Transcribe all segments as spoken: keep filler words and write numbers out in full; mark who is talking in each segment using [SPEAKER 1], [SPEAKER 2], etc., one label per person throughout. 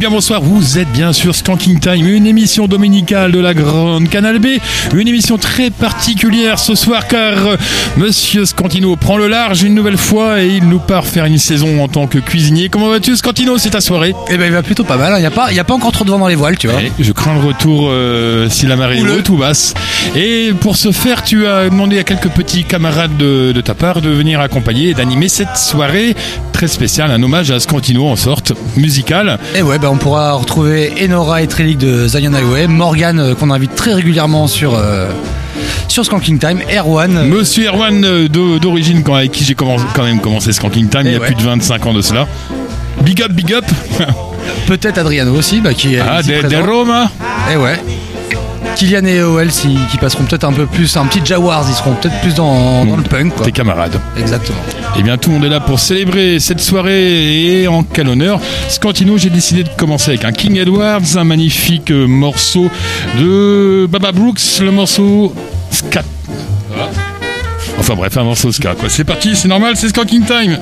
[SPEAKER 1] bien bonsoir, vous êtes bien sûr Skanking Time, une émission dominicale de la Grande Canal B, une émission très particulière ce soir car Monsieur Scantino prend le large une nouvelle fois et il nous part faire une saison en tant que cuisinier. Comment vas-tu Scantino, c'est ta soirée?
[SPEAKER 2] Eh ben il va plutôt pas mal, il n'y a, pas, y a pas encore trop de vent dans les voiles, tu vois.
[SPEAKER 1] Ouais, je crains le retour euh, si la marée est haute ou basse. Et pour ce faire, tu as demandé à quelques petits camarades de, de ta part de venir accompagner et d'animer cette soirée très spéciale, un hommage à Scantino en sorte, musical.
[SPEAKER 2] Et ouais, ben on pourra retrouver Enora et Trellick de Zion Highway, Morgan euh, qu'on invite très régulièrement sur... Euh sur Skanking Time, Erwan.
[SPEAKER 1] Monsieur Erwan de, d'origine quand, avec qui j'ai commencé, quand même commencé Skanking Time, et il y a ouais. plus de vingt-cinq ans de cela. Big up, big up.
[SPEAKER 2] Peut-être Adriano aussi, bah, qui est
[SPEAKER 1] ah,
[SPEAKER 2] ici
[SPEAKER 1] de,
[SPEAKER 2] présent.
[SPEAKER 1] de Roma.
[SPEAKER 2] Et ouais. Kylian et O L si, qui passeront peut-être un peu plus, un petit Jaguars, ils seront peut-être plus dans, dans le punk, quoi.
[SPEAKER 1] Tes camarades.
[SPEAKER 2] Exactement.
[SPEAKER 1] Et bien tout le monde est là pour célébrer cette soirée et en quel honneur. Scantino, j'ai décidé de commencer avec un King Edwards, un magnifique morceau de Baba Brooks, le morceau Ska. Voilà. Enfin bref, un morceau ska, quoi. C'est parti, c'est normal, c'est Skanking Time.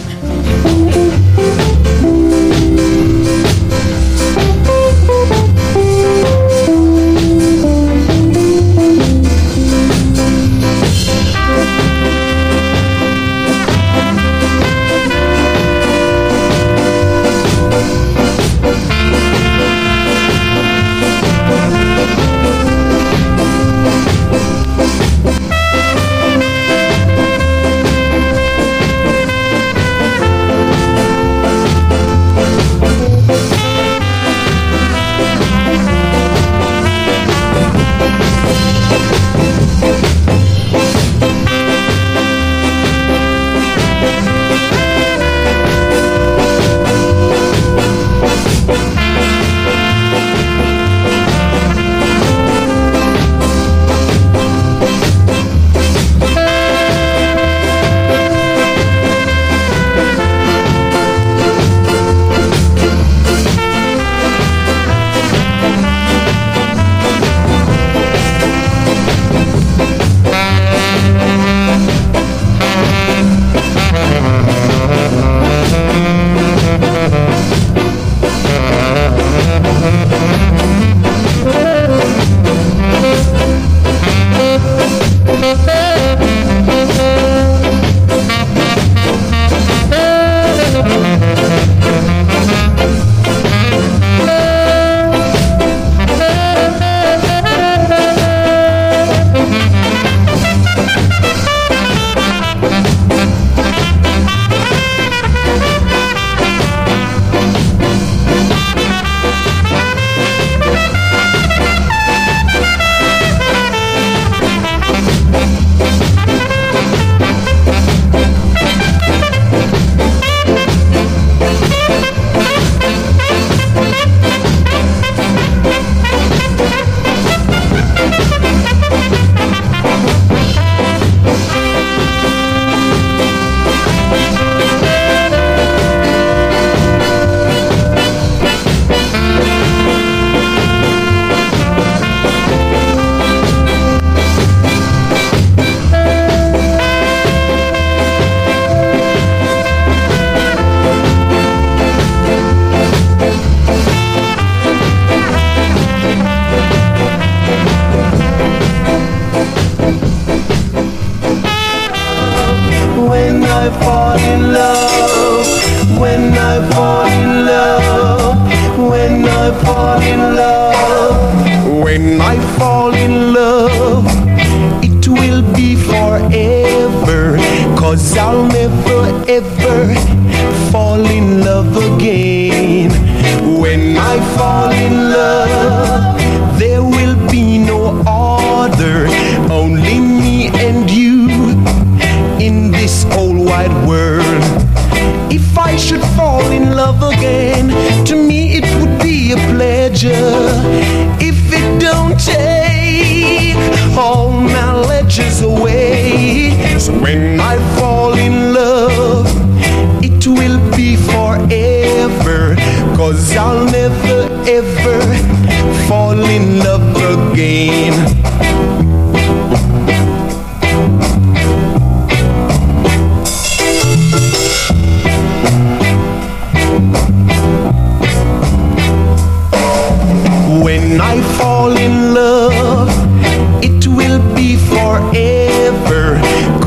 [SPEAKER 3] Cause I'll never ever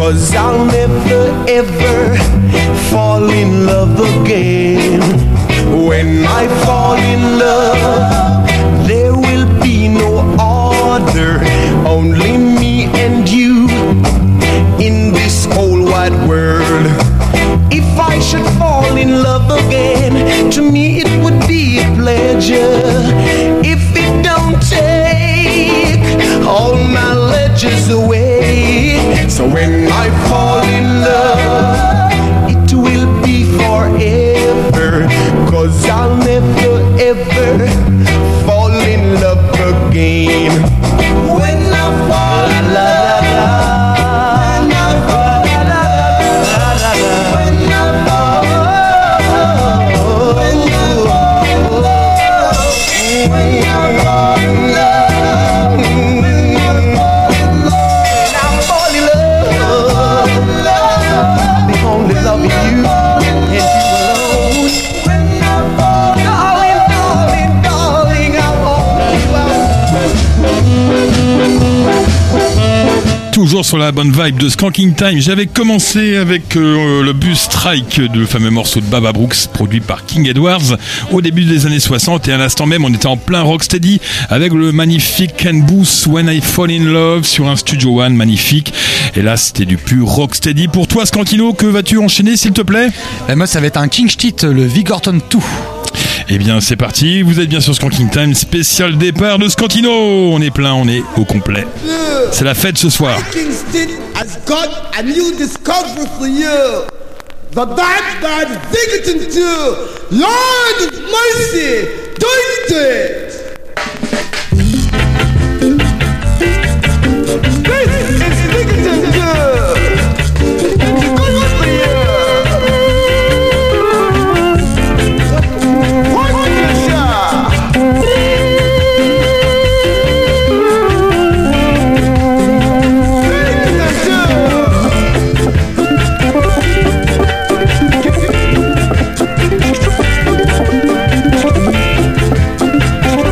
[SPEAKER 3] 'cause I'll never ever fall in love again. When I fall in love, there will be no other, only me and you in this whole wide world. If I should fall in love again, to me it would be a pleasure. If it don't take all my ledges away, so when I fall in love, it will be forever, 'cause I'll never ever fall in love again. When I fall in love, when I fall in love, when I fall, when I fall, when I fall in love, when I fall in love, when I fall in love, the only loving you and you alone. When I fall, darling, darling, darling, I want you out.
[SPEAKER 1] Toujours sur la bonne vibe de Skanking Time, j'avais commencé avec euh, le bus Strike, le fameux morceau de Baba Brooks produit par King Edwards au début des années soixante, et à l'instant même on était en plein rocksteady avec le magnifique Ken Booth When I Fall in Love sur un Studio One magnifique. Et là c'était du pur rocksteady. Pour toi Skankino, que vas-tu enchaîner s'il te plaît?
[SPEAKER 2] Et moi ça va être un King Stitt, le Vigorton deux.
[SPEAKER 1] Eh bien c'est parti, vous êtes bien sur Skanking Time, spécial départ de Skantino. On est plein, on est au complet. C'est la fête ce soir.
[SPEAKER 4] King Stitt has got a new discovery for you. The Bad Bad Vigorton two. Lord of mercy, do it to it. This is Vigorton two. Good one for you. What is that?
[SPEAKER 3] Vigorton two.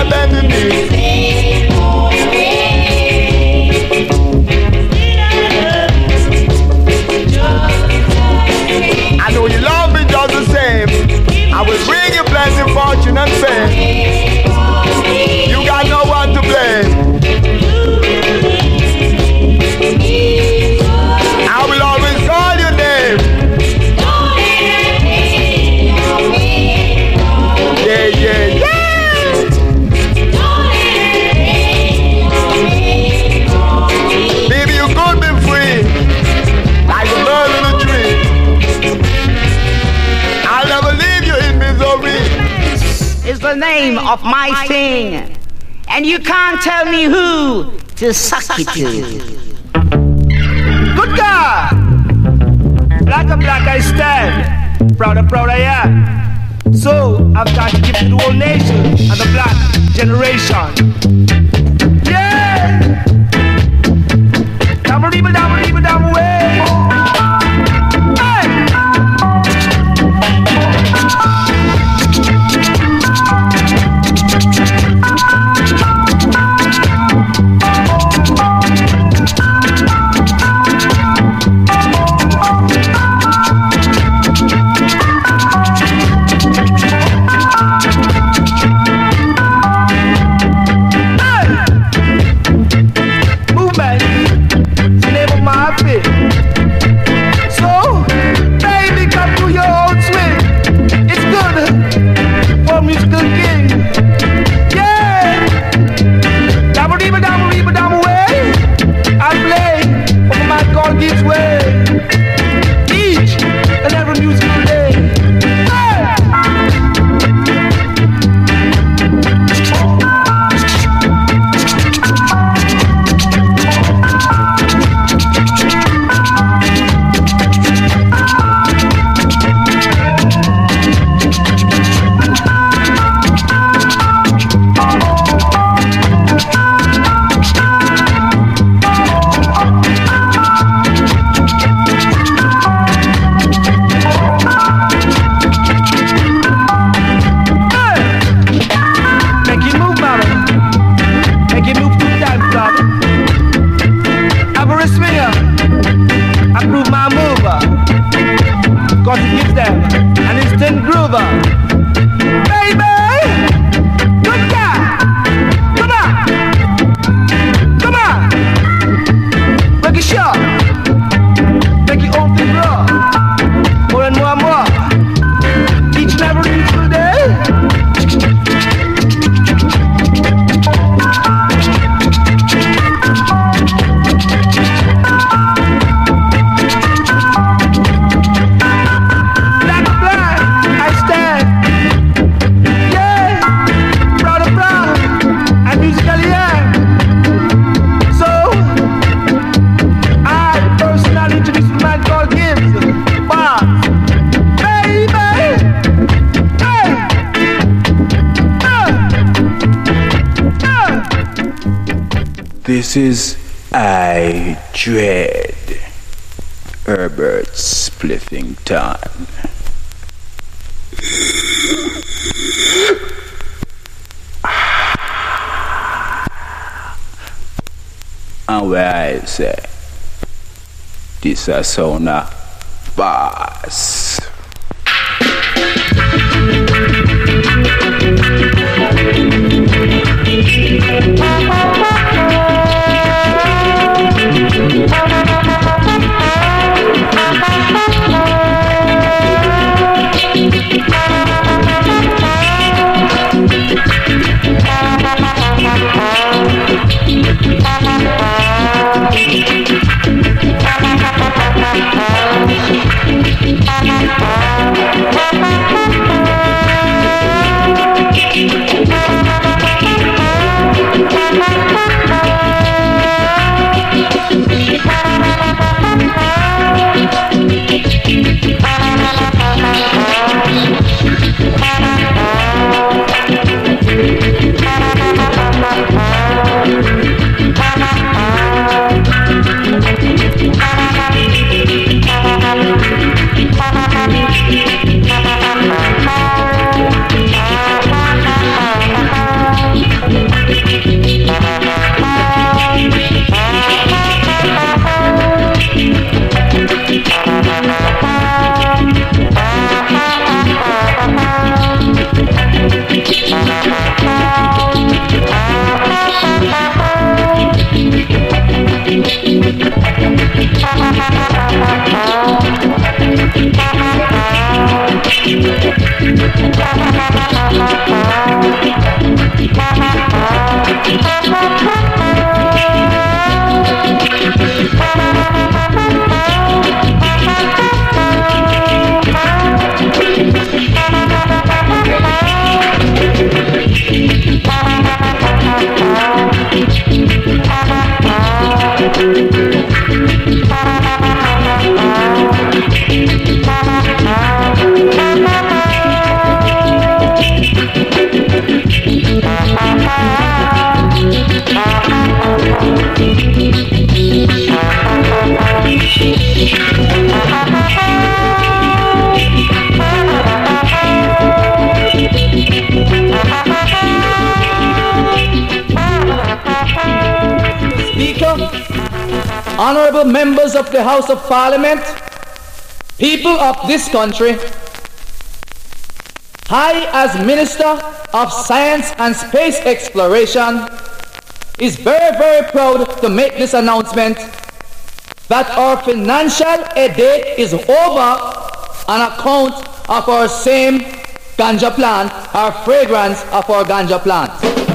[SPEAKER 3] my bending knee. I know you love me just the same. I will bring you plenty fortune and fame. You got no one to blame. I will always call your name. Yeah, yeah, yeah. Baby, you could be free, like a bird in a tree. I'll never leave you in misery.
[SPEAKER 5] Is the name of my thing, and you can't tell me who to suck it to.
[SPEAKER 3] Good God! Black and black I stand, proud and proud I am. So I've got to give to the whole nation and the black generation. Yeah! Double, double, double, double, double way.
[SPEAKER 6] This is I Dread Herbert Spliffing Time. And where I say, this is Sona Bass.
[SPEAKER 3] Thank you.
[SPEAKER 7] honorable members of the House of Parliament, people of this country, I, as Minister of Science and Space Exploration, is very, very proud to make this announcement that our financial aid is over on account of our same ganja plant, our fragrance of our ganja plant.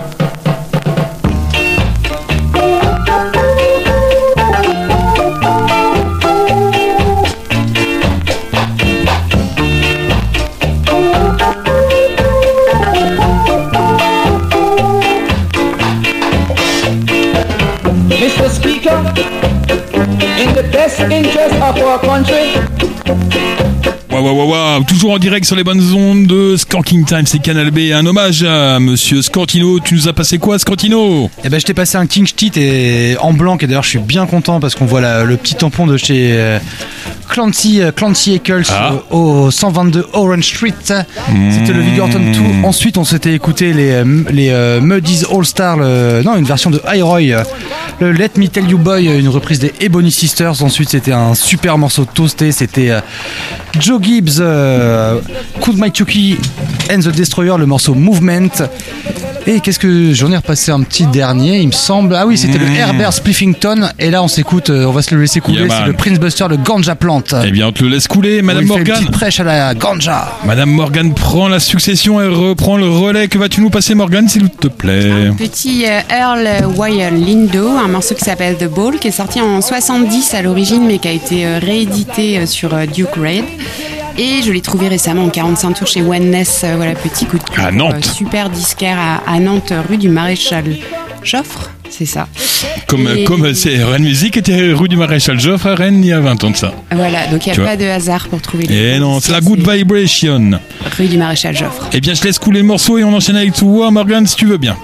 [SPEAKER 7] Mister Speaker, in the best interest of our country.
[SPEAKER 1] Waouh, waouh, waouh, waouh, toujours en direct sur les bonnes ondes de Skanking Time, c'est Canal B. Un hommage à Monsieur Scantino. Tu nous as passé quoi, Scantino?
[SPEAKER 2] Eh ben, je t'ai passé un King Stit et en blanc, et d'ailleurs, je suis bien content parce qu'on voit la, le petit tampon de chez euh, Clancy, euh, Clancy Eccles ah. au, au cent vingt-deux Orange Street. Mmh. C'était le Vigorton deux. Ensuite, on s'était écouté les, les euh, Muddy's All Star, le, non, une version de Highroy, euh, le Let Me Tell You Boy, une reprise des Ebony Sisters. Ensuite, c'était un super morceau toasté, c'était euh, Joe Gibbs, euh, Could My Chucky and the Destroyer, le morceau Movement. Et qu'est-ce que j'en ai repassé un petit dernier, il me semble. Ah oui, c'était mmh. le Herbert Spliffington. Et là, on s'écoute, on va se le laisser couler. Yeah, c'est le Prince Buster, le Ganja Plant.
[SPEAKER 1] Eh bien, on te le laisse couler, Madame Morgan.
[SPEAKER 2] Une petite prêche à la ganja.
[SPEAKER 1] Madame Morgan prend la succession et reprend le relais. Que vas-tu nous passer, Morgan, s'il te plaît?
[SPEAKER 8] Un petit euh, Earl Wire Lindo, un morceau qui s'appelle The Ball, qui est sorti en soixante-dix à l'origine, mais qui a été euh, réédité euh, sur euh, Duke Raid. Et je l'ai trouvé récemment en quarante-cinq tours chez Oneness. Euh, voilà, petit coup de cœur.
[SPEAKER 1] À Nantes.
[SPEAKER 8] Euh, super disquaire à, à Nantes, rue du Maréchal Joffre. C'est ça.
[SPEAKER 1] Comme, et... comme c'est Rennes Musique était rue du Maréchal Joffre à Rennes il y a vingt ans de ça.
[SPEAKER 8] Voilà, donc il n'y a pas de hasard pour trouver les.
[SPEAKER 1] Et non, c'est la Good Vibration.
[SPEAKER 8] Rue du Maréchal Joffre.
[SPEAKER 1] Eh bien, je laisse couler le morceau et on enchaîne avec toi, Morgan, si tu veux bien.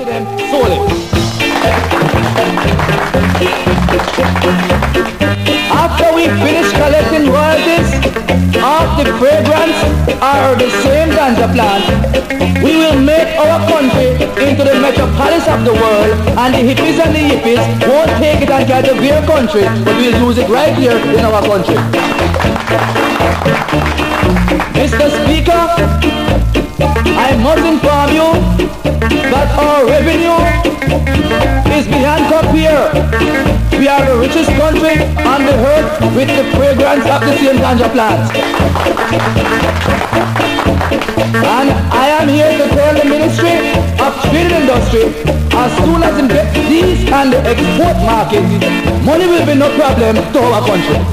[SPEAKER 7] After we finish collecting royalties of the fragrance or the same ganja plant, we will make our country into the metropolis of the world, and the hippies and the yippies won't take it and try to their country, but we'll use it right here in our country. Mister Speaker, I must inform you that our revenue is beyond compare. We are the richest country on the earth with the fragrance of the same ganja plant. And I am here to tell the Ministry of Trade and Industry, as soon as we get these and the export market, money will be no problem to our country.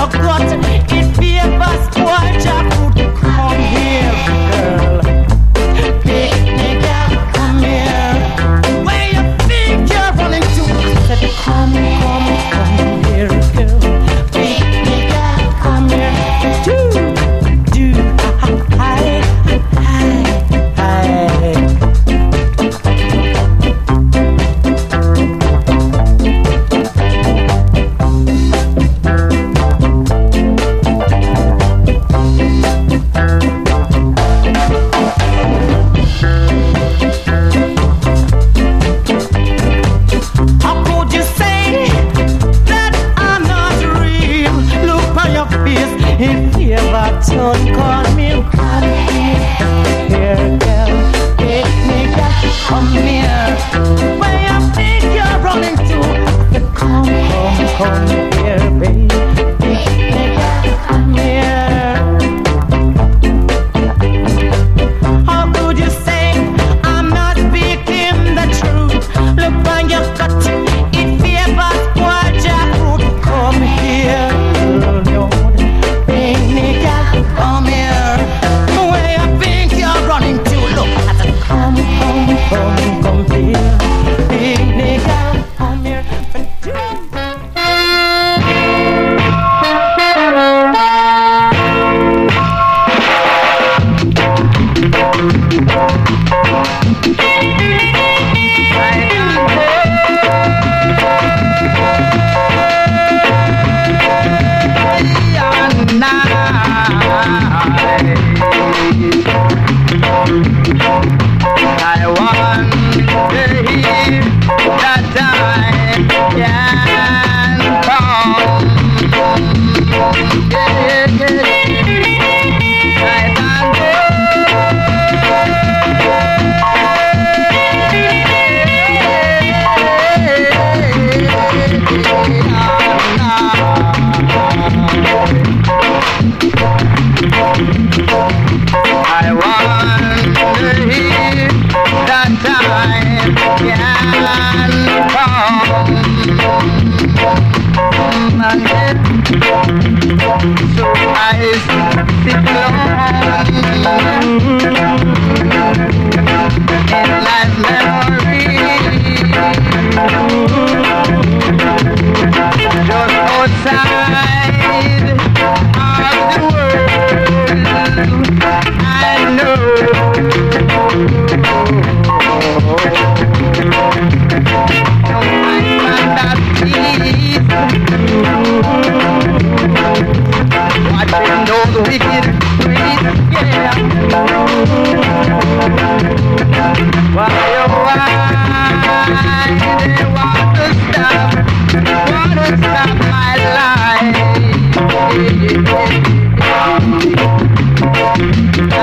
[SPEAKER 9] your gut. It favors poor jackfruit. Come here, girl. Picnic girl, come here. Where you think you're running to? Said come, come, come here, girl. Picnic girl, come here. Do, do, hi, hi, hi. If you ever turn, call me, come here, girl. Take me, girl, come here. Where you think you're running to? Come, come, come here, baby. Take me, girl, come here. How could you say I'm not speaking the truth? Look on your gut. If you ever spoil jackfruit, come here, girl. Come here, where you think you're running to? Look at the come, come, come, come here. Picnic girl, come here. I want to hear that time can come. Yeah, yeah, I want to hear that time can come. So I sit alone in life's memory, just outside of the world. I know don't find that peace watching those wicked streets, yeah. Why, oh, why they want to stop, want to stop my life, yeah. I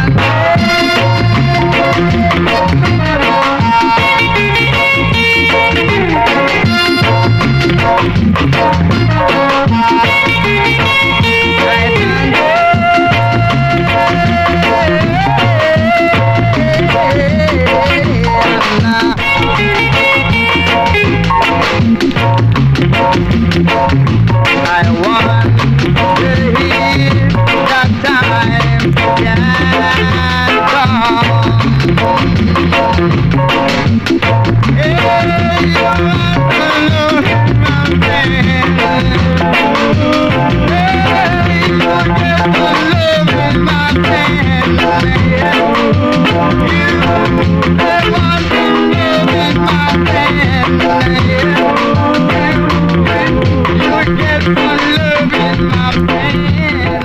[SPEAKER 9] want to hear that time can come. Hey, you want to love my man. Hey, you want to love my man. You want to love my man. You get my love in my bed.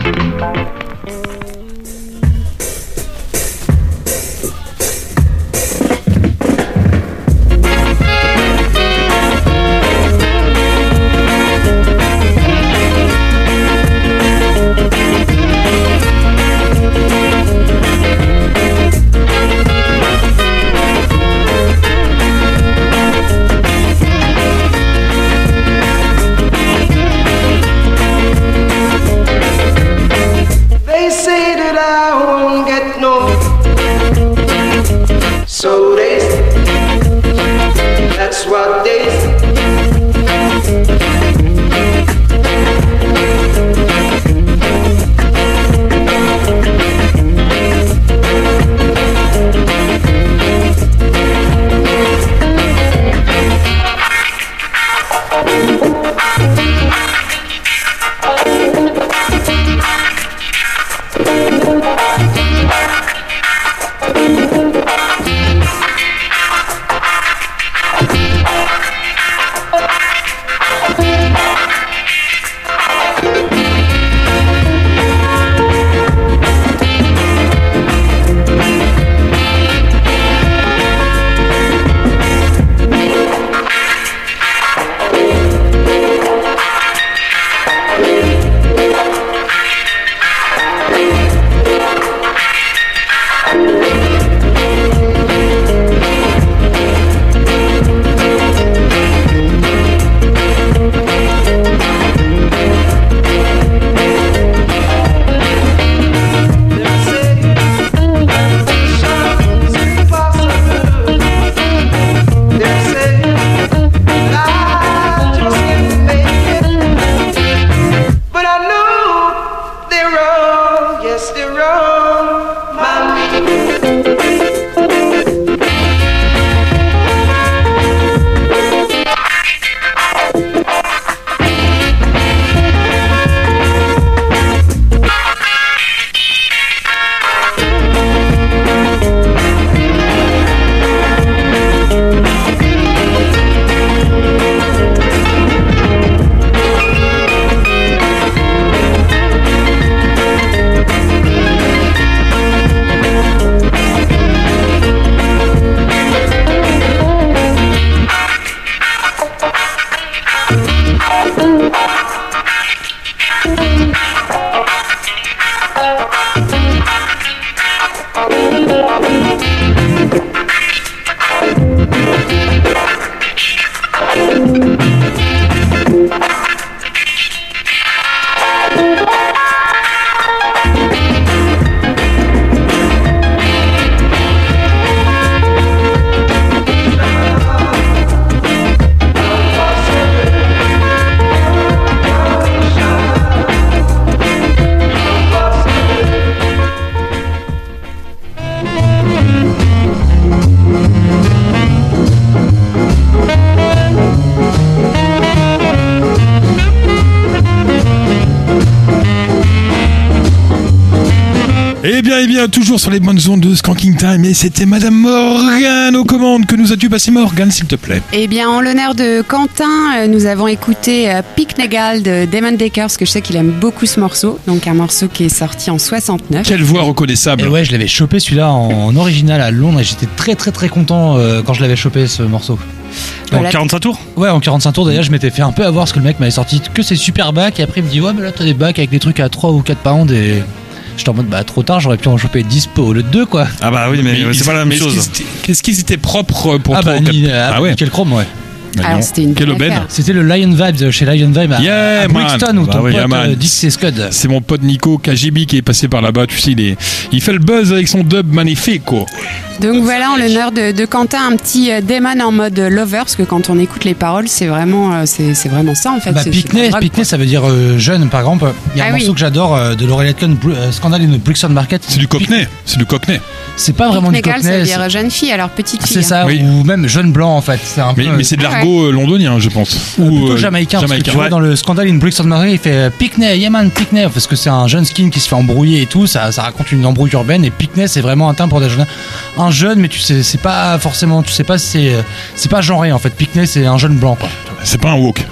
[SPEAKER 1] Eh bien, eh bien, toujours sur les bonnes ondes de Skanking Time, et c'était Madame Morgane aux commandes. Que nous as-tu passé, Morgane, s'il te plaît?
[SPEAKER 8] Eh bien, en l'honneur de Quentin, euh, nous avons écouté euh, Picnegal de Damon Decker, parce que je sais qu'il aime beaucoup ce morceau. Donc, un morceau qui est sorti en soixante-neuf.
[SPEAKER 1] Quelle voix reconnaissable.
[SPEAKER 2] Et ouais, je l'avais chopé celui-là en original à Londres, et j'étais très très très content euh, quand je l'avais chopé ce morceau.
[SPEAKER 10] En quarante-cinq tours?
[SPEAKER 2] Ouais, en quarante-cinq tours. D'ailleurs, je m'étais fait un peu avoir parce que le mec m'avait sorti que ses super bacs, et après il me dit ouais, mais là t'as des bacs avec des trucs à trois ou quatre pounds, et j'étais en mode bah trop tard, j'aurais pu en choper dix au lieu de deux, quoi.
[SPEAKER 10] Ah bah oui, mais, mais c'est pas la même chose.
[SPEAKER 1] Qu'est-ce qu'ils étaient propres pour
[SPEAKER 2] ah
[SPEAKER 1] toi?
[SPEAKER 2] bah, ni, ah, ah ouais. Quel chrome, ouais.
[SPEAKER 8] Alors, c'était une
[SPEAKER 1] Quelle aubaine.
[SPEAKER 2] C'était le Lion Vibes chez Lion Vibes à,
[SPEAKER 1] yeah,
[SPEAKER 2] à Brixton, où ton
[SPEAKER 1] bah oui,
[SPEAKER 2] pote
[SPEAKER 1] yeah,
[SPEAKER 2] euh, Dix et Scud.
[SPEAKER 1] C'est mon pote Nico K G B qui est passé par là-bas. Tu sais, il, est, il fait le buzz avec son dub magnifique, quoi.
[SPEAKER 8] Donc voilà, en l'honneur de, de Quentin, un petit euh, Damon en mode lover, parce que quand on écoute les paroles, c'est vraiment, euh, c'est, c'est vraiment ça en fait.
[SPEAKER 2] Bah,
[SPEAKER 8] c'est,
[SPEAKER 2] Pickney,
[SPEAKER 8] c'est
[SPEAKER 2] Pickney, ça veut dire euh, jeune, par exemple. Il y a
[SPEAKER 8] ah
[SPEAKER 2] un
[SPEAKER 8] oui.
[SPEAKER 2] morceau que j'adore euh, de Laurel Aitken, euh, Scandal in the Brixton Market.
[SPEAKER 1] C'est du cockney, c'est du cockney.
[SPEAKER 2] C'est pas vraiment du
[SPEAKER 8] Picnegal,
[SPEAKER 2] cockney.
[SPEAKER 8] ça veut dire jeune fille, alors petite fille.
[SPEAKER 2] C'est ça,
[SPEAKER 1] oui.
[SPEAKER 2] ou même jeune blanc en fait. C'est un
[SPEAKER 1] mais,
[SPEAKER 2] peu,
[SPEAKER 1] mais c'est de l'argot euh, londonien, je pense.
[SPEAKER 2] Ou
[SPEAKER 1] Ou
[SPEAKER 2] plutôt
[SPEAKER 1] euh,
[SPEAKER 2] jamaïcain, parce que
[SPEAKER 1] jamaïcain.
[SPEAKER 2] tu vois,
[SPEAKER 1] Ouais.
[SPEAKER 2] dans le Scandal in Brixton Market, il fait euh, Pickney, yeah man, Pickney, parce que c'est un jeune skin qui se fait embrouiller et tout, ça, ça raconte une embrouille urbaine, et Pickney c'est vraiment un terme pour des jeunes. Un jeune, mais tu sais, c'est pas forcément, tu sais pas, c'est, c'est pas genré en fait. Pickney c'est un jeune blanc, quoi.
[SPEAKER 1] C'est pas un woke.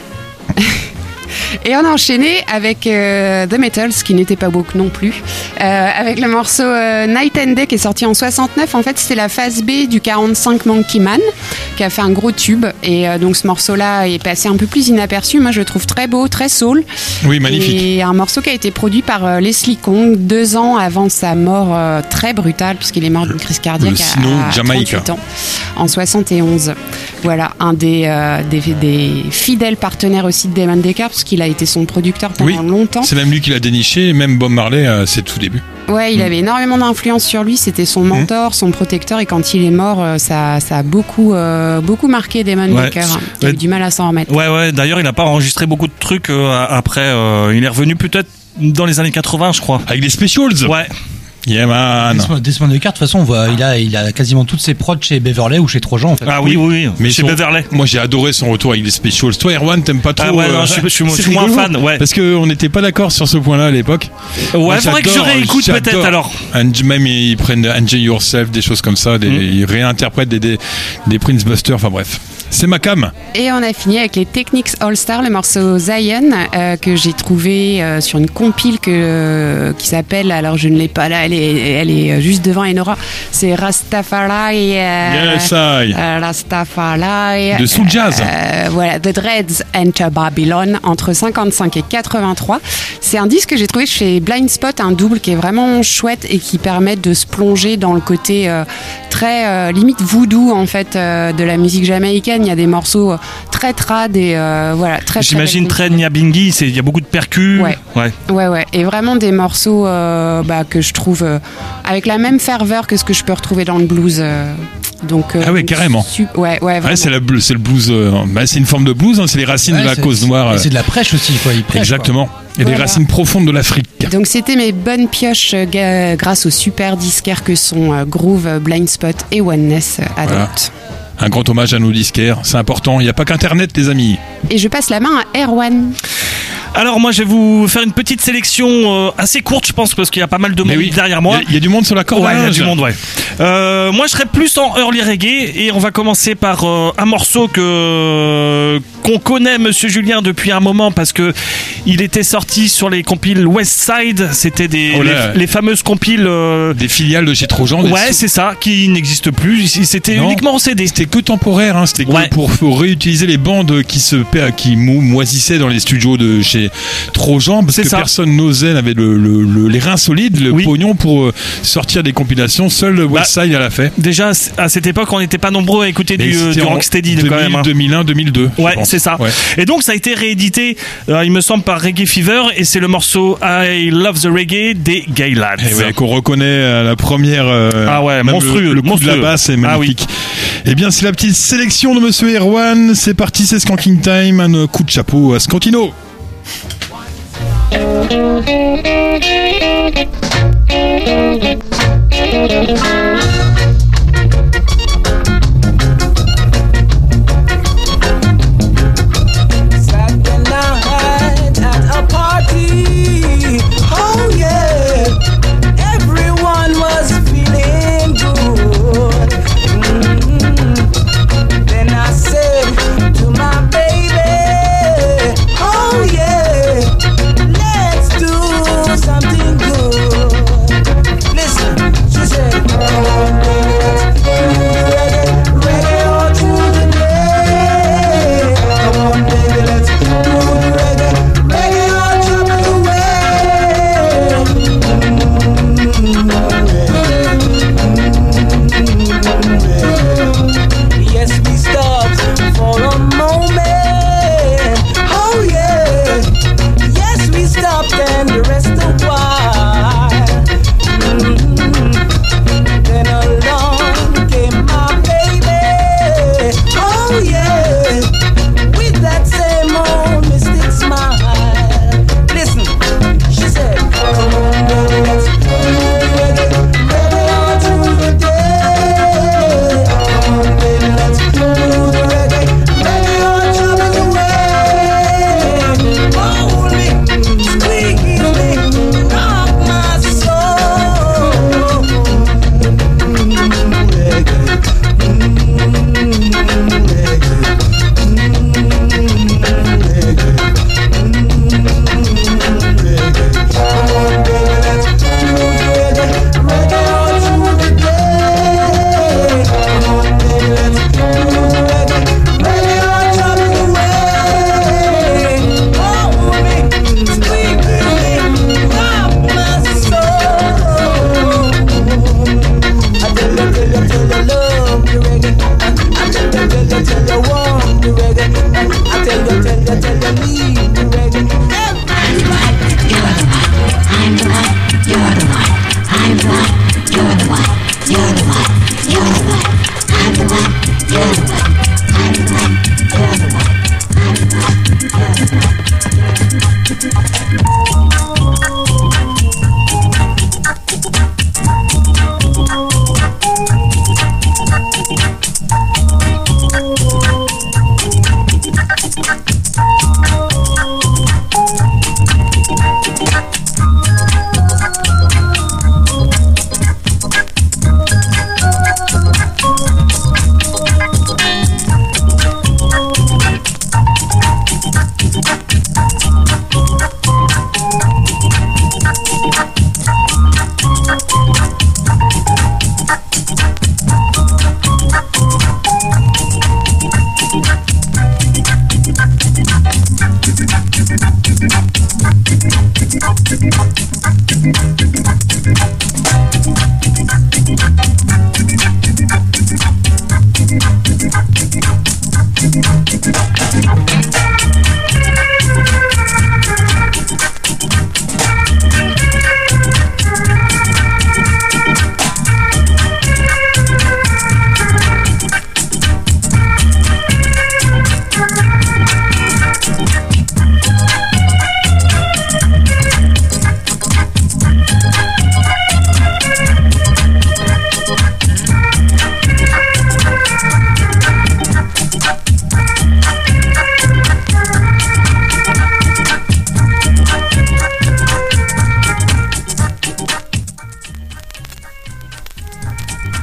[SPEAKER 8] Et on a enchaîné avec euh, The Metals, qui n'était pas woke non plus, euh, avec le morceau euh, Night and Day qui est sorti en soixante-neuf. En fait, c'était la phase B du quarante-cinq Monkey Man, qui a fait un gros tube. Et euh, donc ce morceau-là est passé un peu plus inaperçu. Moi, je le trouve très beau, très soul.
[SPEAKER 1] Oui, magnifique.
[SPEAKER 8] Et un morceau qui a été produit par euh, Leslie Kong deux ans avant sa mort euh, très brutale, puisqu'il est mort d'une crise cardiaque
[SPEAKER 1] Le sino
[SPEAKER 8] à
[SPEAKER 1] Jamaïque.
[SPEAKER 8] trente-huit ans, en soixante et onze. Voilà, un des, euh, des, des fidèles partenaires aussi de Damon Decker, parce qu'il a été son producteur pendant
[SPEAKER 1] Oui,
[SPEAKER 8] longtemps.
[SPEAKER 1] c'est même lui qui l'a déniché, même Bob Marley à ses tout débuts.
[SPEAKER 8] Ouais, il avait énormément d'influence sur lui, c'était son mentor, son protecteur, et quand il est mort, euh, ça, ça a beaucoup, euh, beaucoup marqué Damon
[SPEAKER 10] Ouais.
[SPEAKER 8] Decker. hein. Il a
[SPEAKER 10] Ouais.
[SPEAKER 8] eu du mal à s'en remettre.
[SPEAKER 10] Ouais, ouais, d'ailleurs, il n'a pas enregistré beaucoup de trucs euh, après. Euh, il est revenu peut-être dans les années quatre-vingts, je crois.
[SPEAKER 1] Avec des specials.
[SPEAKER 10] Ouais.
[SPEAKER 1] Yeah man.
[SPEAKER 2] Desmond, Desmond Decker, de toute façon, on voit, il a, il a quasiment toutes ses prods chez Beverley ou chez Trojan en fait.
[SPEAKER 10] Ah oui, oui, oui.
[SPEAKER 1] Mais
[SPEAKER 10] Chez
[SPEAKER 1] son-
[SPEAKER 10] Beverley.
[SPEAKER 1] Moi j'ai adoré son retour avec des specials. Toi Erwan, t'aimes pas trop?
[SPEAKER 10] Ah ouais, non, je suis- je suis- je
[SPEAKER 1] c'est
[SPEAKER 10] suis moins
[SPEAKER 1] rigolo,
[SPEAKER 10] fan, ouais.
[SPEAKER 1] Parce qu'on n'était pas d'accord sur ce point-là à l'époque.
[SPEAKER 10] Ouais,
[SPEAKER 1] Moi,
[SPEAKER 10] faudrait que je
[SPEAKER 1] j'adore,
[SPEAKER 10] réécoute
[SPEAKER 1] j'adore.
[SPEAKER 10] peut-être alors.
[SPEAKER 1] And même ils prennent Enjoy Yourself, des choses comme ça, des,
[SPEAKER 10] Mm.
[SPEAKER 1] ils réinterprètent des, des, des Prince Buster, enfin bref. C'est ma cam.
[SPEAKER 8] Et on a fini avec les Technics All Star, le morceau Zion, euh, que j'ai trouvé euh, sur une compile que, euh, qui s'appelle, alors je ne l'ai pas là, elle est, elle est juste devant Enora, c'est Rastafari. Euh,
[SPEAKER 1] Yes, I.
[SPEAKER 8] euh, Rastafari.
[SPEAKER 1] De soul jazz.
[SPEAKER 8] Euh, voilà, The Dreads Enter Babylon, entre cinquante-cinq et quatre-vingt-trois. C'est un disque que j'ai trouvé chez Blind Spot, un double qui est vraiment chouette et qui permet de se plonger dans le côté euh, très euh, limite voodoo en fait euh, de la musique jamaïcaine. Il y a des morceaux euh, très trad et euh, voilà très.
[SPEAKER 10] J'imagine
[SPEAKER 8] très
[SPEAKER 10] très Nyabinghi, c'est- il y a beaucoup de percus.
[SPEAKER 8] Ouais.
[SPEAKER 10] Ouais.
[SPEAKER 8] Ouais, ouais, et vraiment des morceaux euh, bah, que je trouve euh, avec la même ferveur que ce que je peux retrouver dans le blues. euh, donc, euh,
[SPEAKER 1] Ah ouais, carrément.
[SPEAKER 8] su- ouais, ouais, vraiment.
[SPEAKER 1] Ouais, c'est, la, bl- c'est le blues. euh, bah, c'est une forme de blues, hein, c'est les racines
[SPEAKER 2] Ouais,
[SPEAKER 1] de la
[SPEAKER 2] c'est-
[SPEAKER 1] cause noire.
[SPEAKER 2] et
[SPEAKER 1] euh,
[SPEAKER 2] c'est de la prêche aussi, quoi. Il prêche,
[SPEAKER 1] Exactement. Et des
[SPEAKER 8] Voilà.
[SPEAKER 1] racines profondes de l'Afrique.
[SPEAKER 8] Donc c'était mes bonnes pioches euh, ga- grâce aux super disquaires que sont euh, Groove, euh, Blind Spot et Oneness euh, à
[SPEAKER 1] Voilà.
[SPEAKER 8] droite.
[SPEAKER 1] Un grand hommage à nos disquaires, c'est important. Il n'y a pas qu'Internet, les amis.
[SPEAKER 8] Et je passe la main à Erwan.
[SPEAKER 10] Alors moi, je vais vous faire une petite sélection euh, assez courte, je pense, parce qu'il y a pas mal de
[SPEAKER 1] Mais
[SPEAKER 10] monde
[SPEAKER 1] oui,
[SPEAKER 10] derrière moi.
[SPEAKER 1] Il y a- il y, a du monde sur la corde.
[SPEAKER 10] Ouais, il y a du monde, ouais. Euh, moi, je serais plus en early reggae et on va commencer par euh, un morceau que qu'on connaît Monsieur Julien depuis un moment parce que il était sorti sur les compiles West Side. C'était des
[SPEAKER 1] oh là,
[SPEAKER 10] les, les fameuses compiles euh...
[SPEAKER 1] des filiales de chez Trojan.
[SPEAKER 10] Ouais, c'est ça, qui n'existe plus. C'était
[SPEAKER 1] non,
[SPEAKER 10] uniquement en C D.
[SPEAKER 1] C'était que temporaire. Hein. C'était
[SPEAKER 10] ouais.
[SPEAKER 1] que pour, pour réutiliser les bandes qui se qui moisissaient dans les studios de chez Trojan parce
[SPEAKER 10] c'est
[SPEAKER 1] que
[SPEAKER 10] ça.
[SPEAKER 1] personne n'osait, n'avait le, le, le, les reins solides, le
[SPEAKER 10] oui.
[SPEAKER 1] pognon pour sortir des compilations. Seul West Side bah, l'a fait.
[SPEAKER 10] Déjà à cette époque, on n'était pas nombreux à écouter du, du rocksteady
[SPEAKER 1] deux mille,
[SPEAKER 10] quand même. Hein.
[SPEAKER 1] deux mille un, deux mille deux.
[SPEAKER 10] Ouais, c'est ça. Ouais. Et donc ça a été réédité, euh, il me semble, par Reggae Fever et c'est le morceau I Love the Reggae des Gay Lads.
[SPEAKER 1] Ouais, qu'on reconnaît à la première. Euh,
[SPEAKER 10] ah ouais, monstrueux.
[SPEAKER 1] Le, le coup
[SPEAKER 10] monstrueux.
[SPEAKER 1] de la basse est magnifique. Ah oui. Eh bien, c'est la petite sélection de Monsieur Erwan. C'est parti, c'est Skanking Time. Un coup de chapeau à Scantino.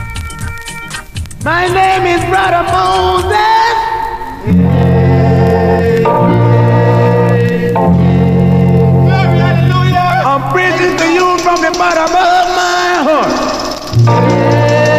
[SPEAKER 9] My name is Brother Moses.
[SPEAKER 11] bottom of my heart.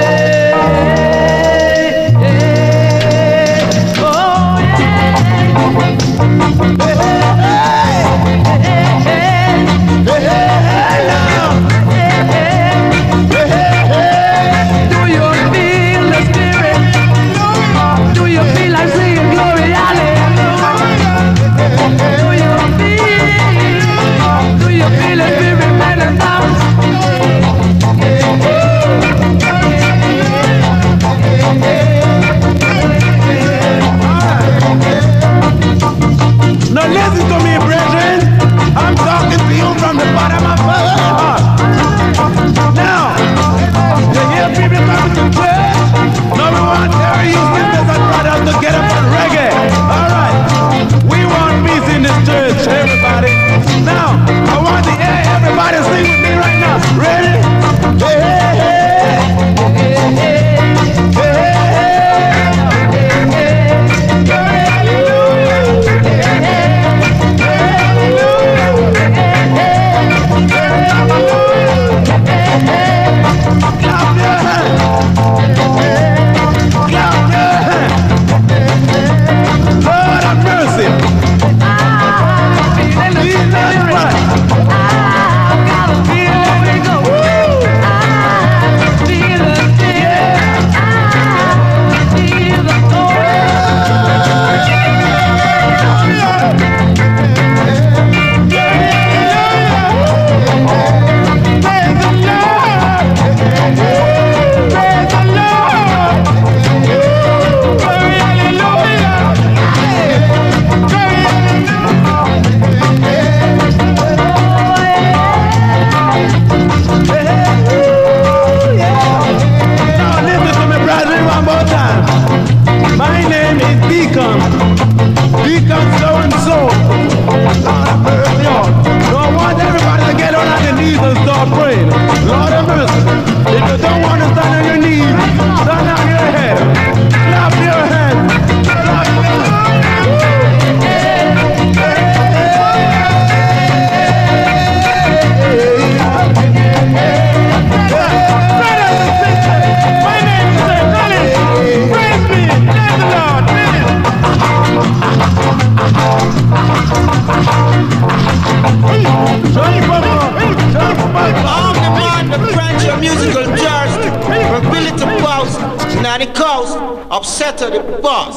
[SPEAKER 12] Upset to the boss.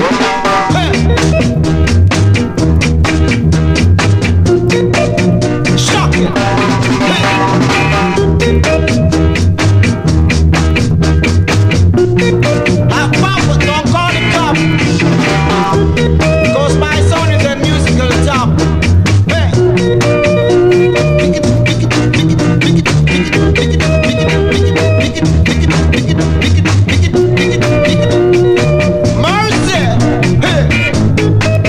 [SPEAKER 12] Hey. Shocking. Hey. Now, Papa, don't call the cop. Because my son is a musical top. Hey. Mercy! Hey!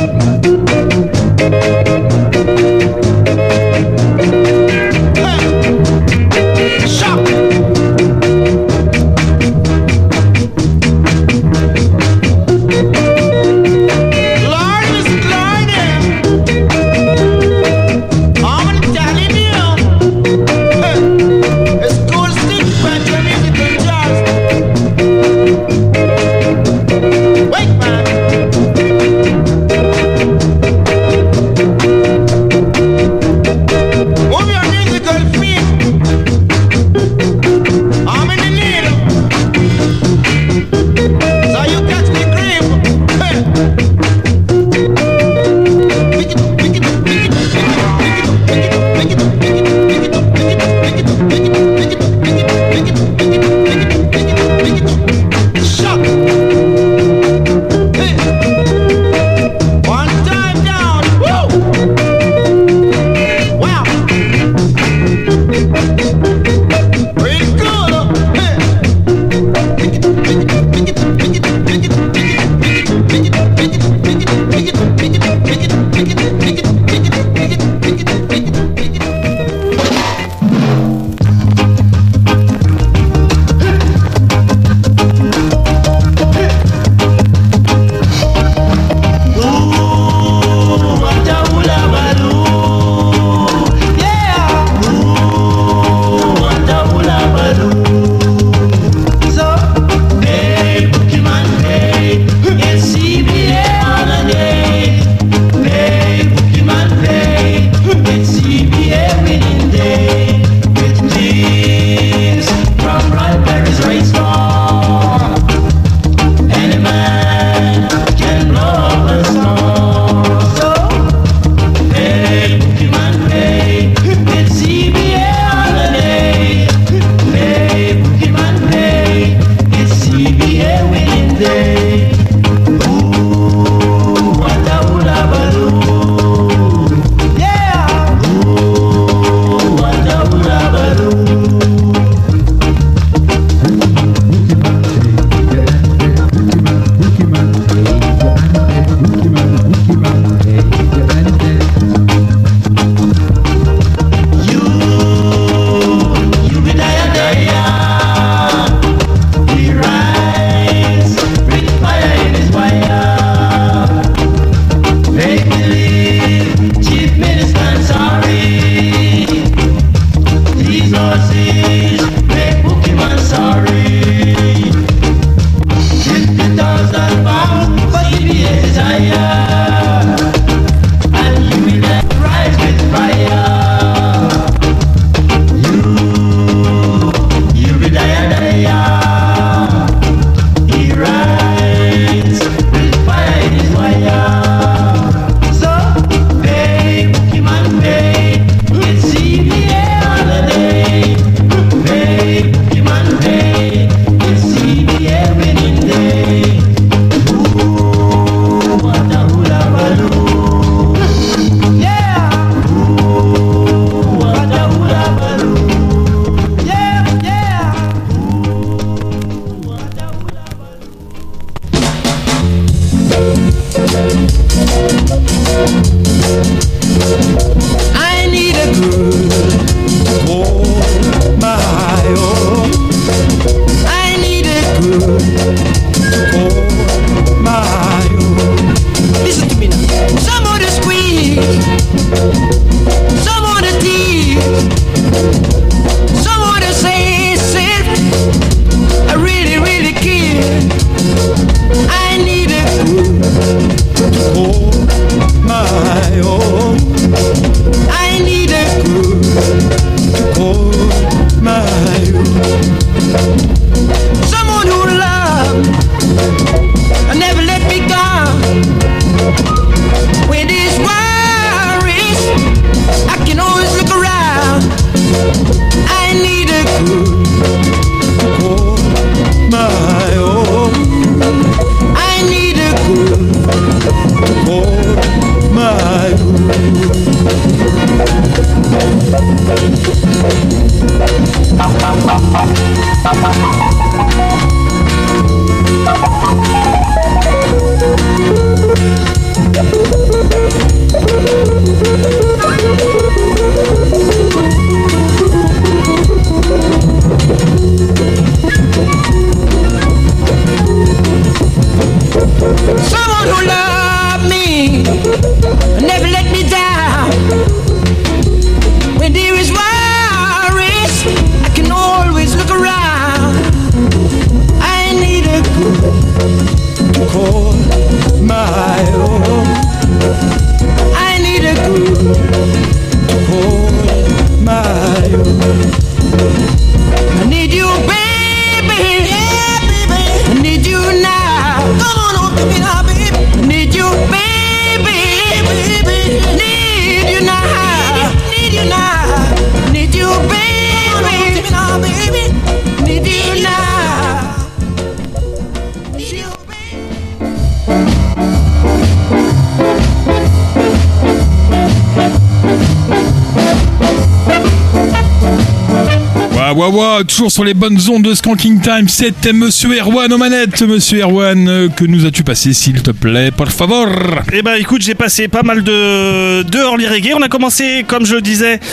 [SPEAKER 1] Waouh, waouh, toujours sur les bonnes ondes de Skanking Time, c'était Monsieur Erwan aux manettes. Monsieur Erwan, euh, que nous as-tu passé, s'il te plaît, por favor?
[SPEAKER 10] Eh ben, écoute, j'ai passé pas mal de, de early reggae. On a commencé, comme je le disais,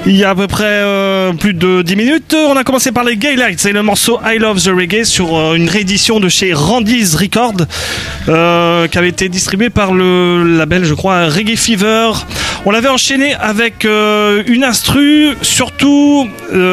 [SPEAKER 10] il y a à peu près euh, plus de dix minutes. On a commencé par les Gaylights, c'est le morceau I Love the Reggae sur euh, une réédition de chez Randy's Records euh, qui avait été distribuée par le label, je crois, Reggae Fever. On l'avait enchaîné avec euh, une instru, surtout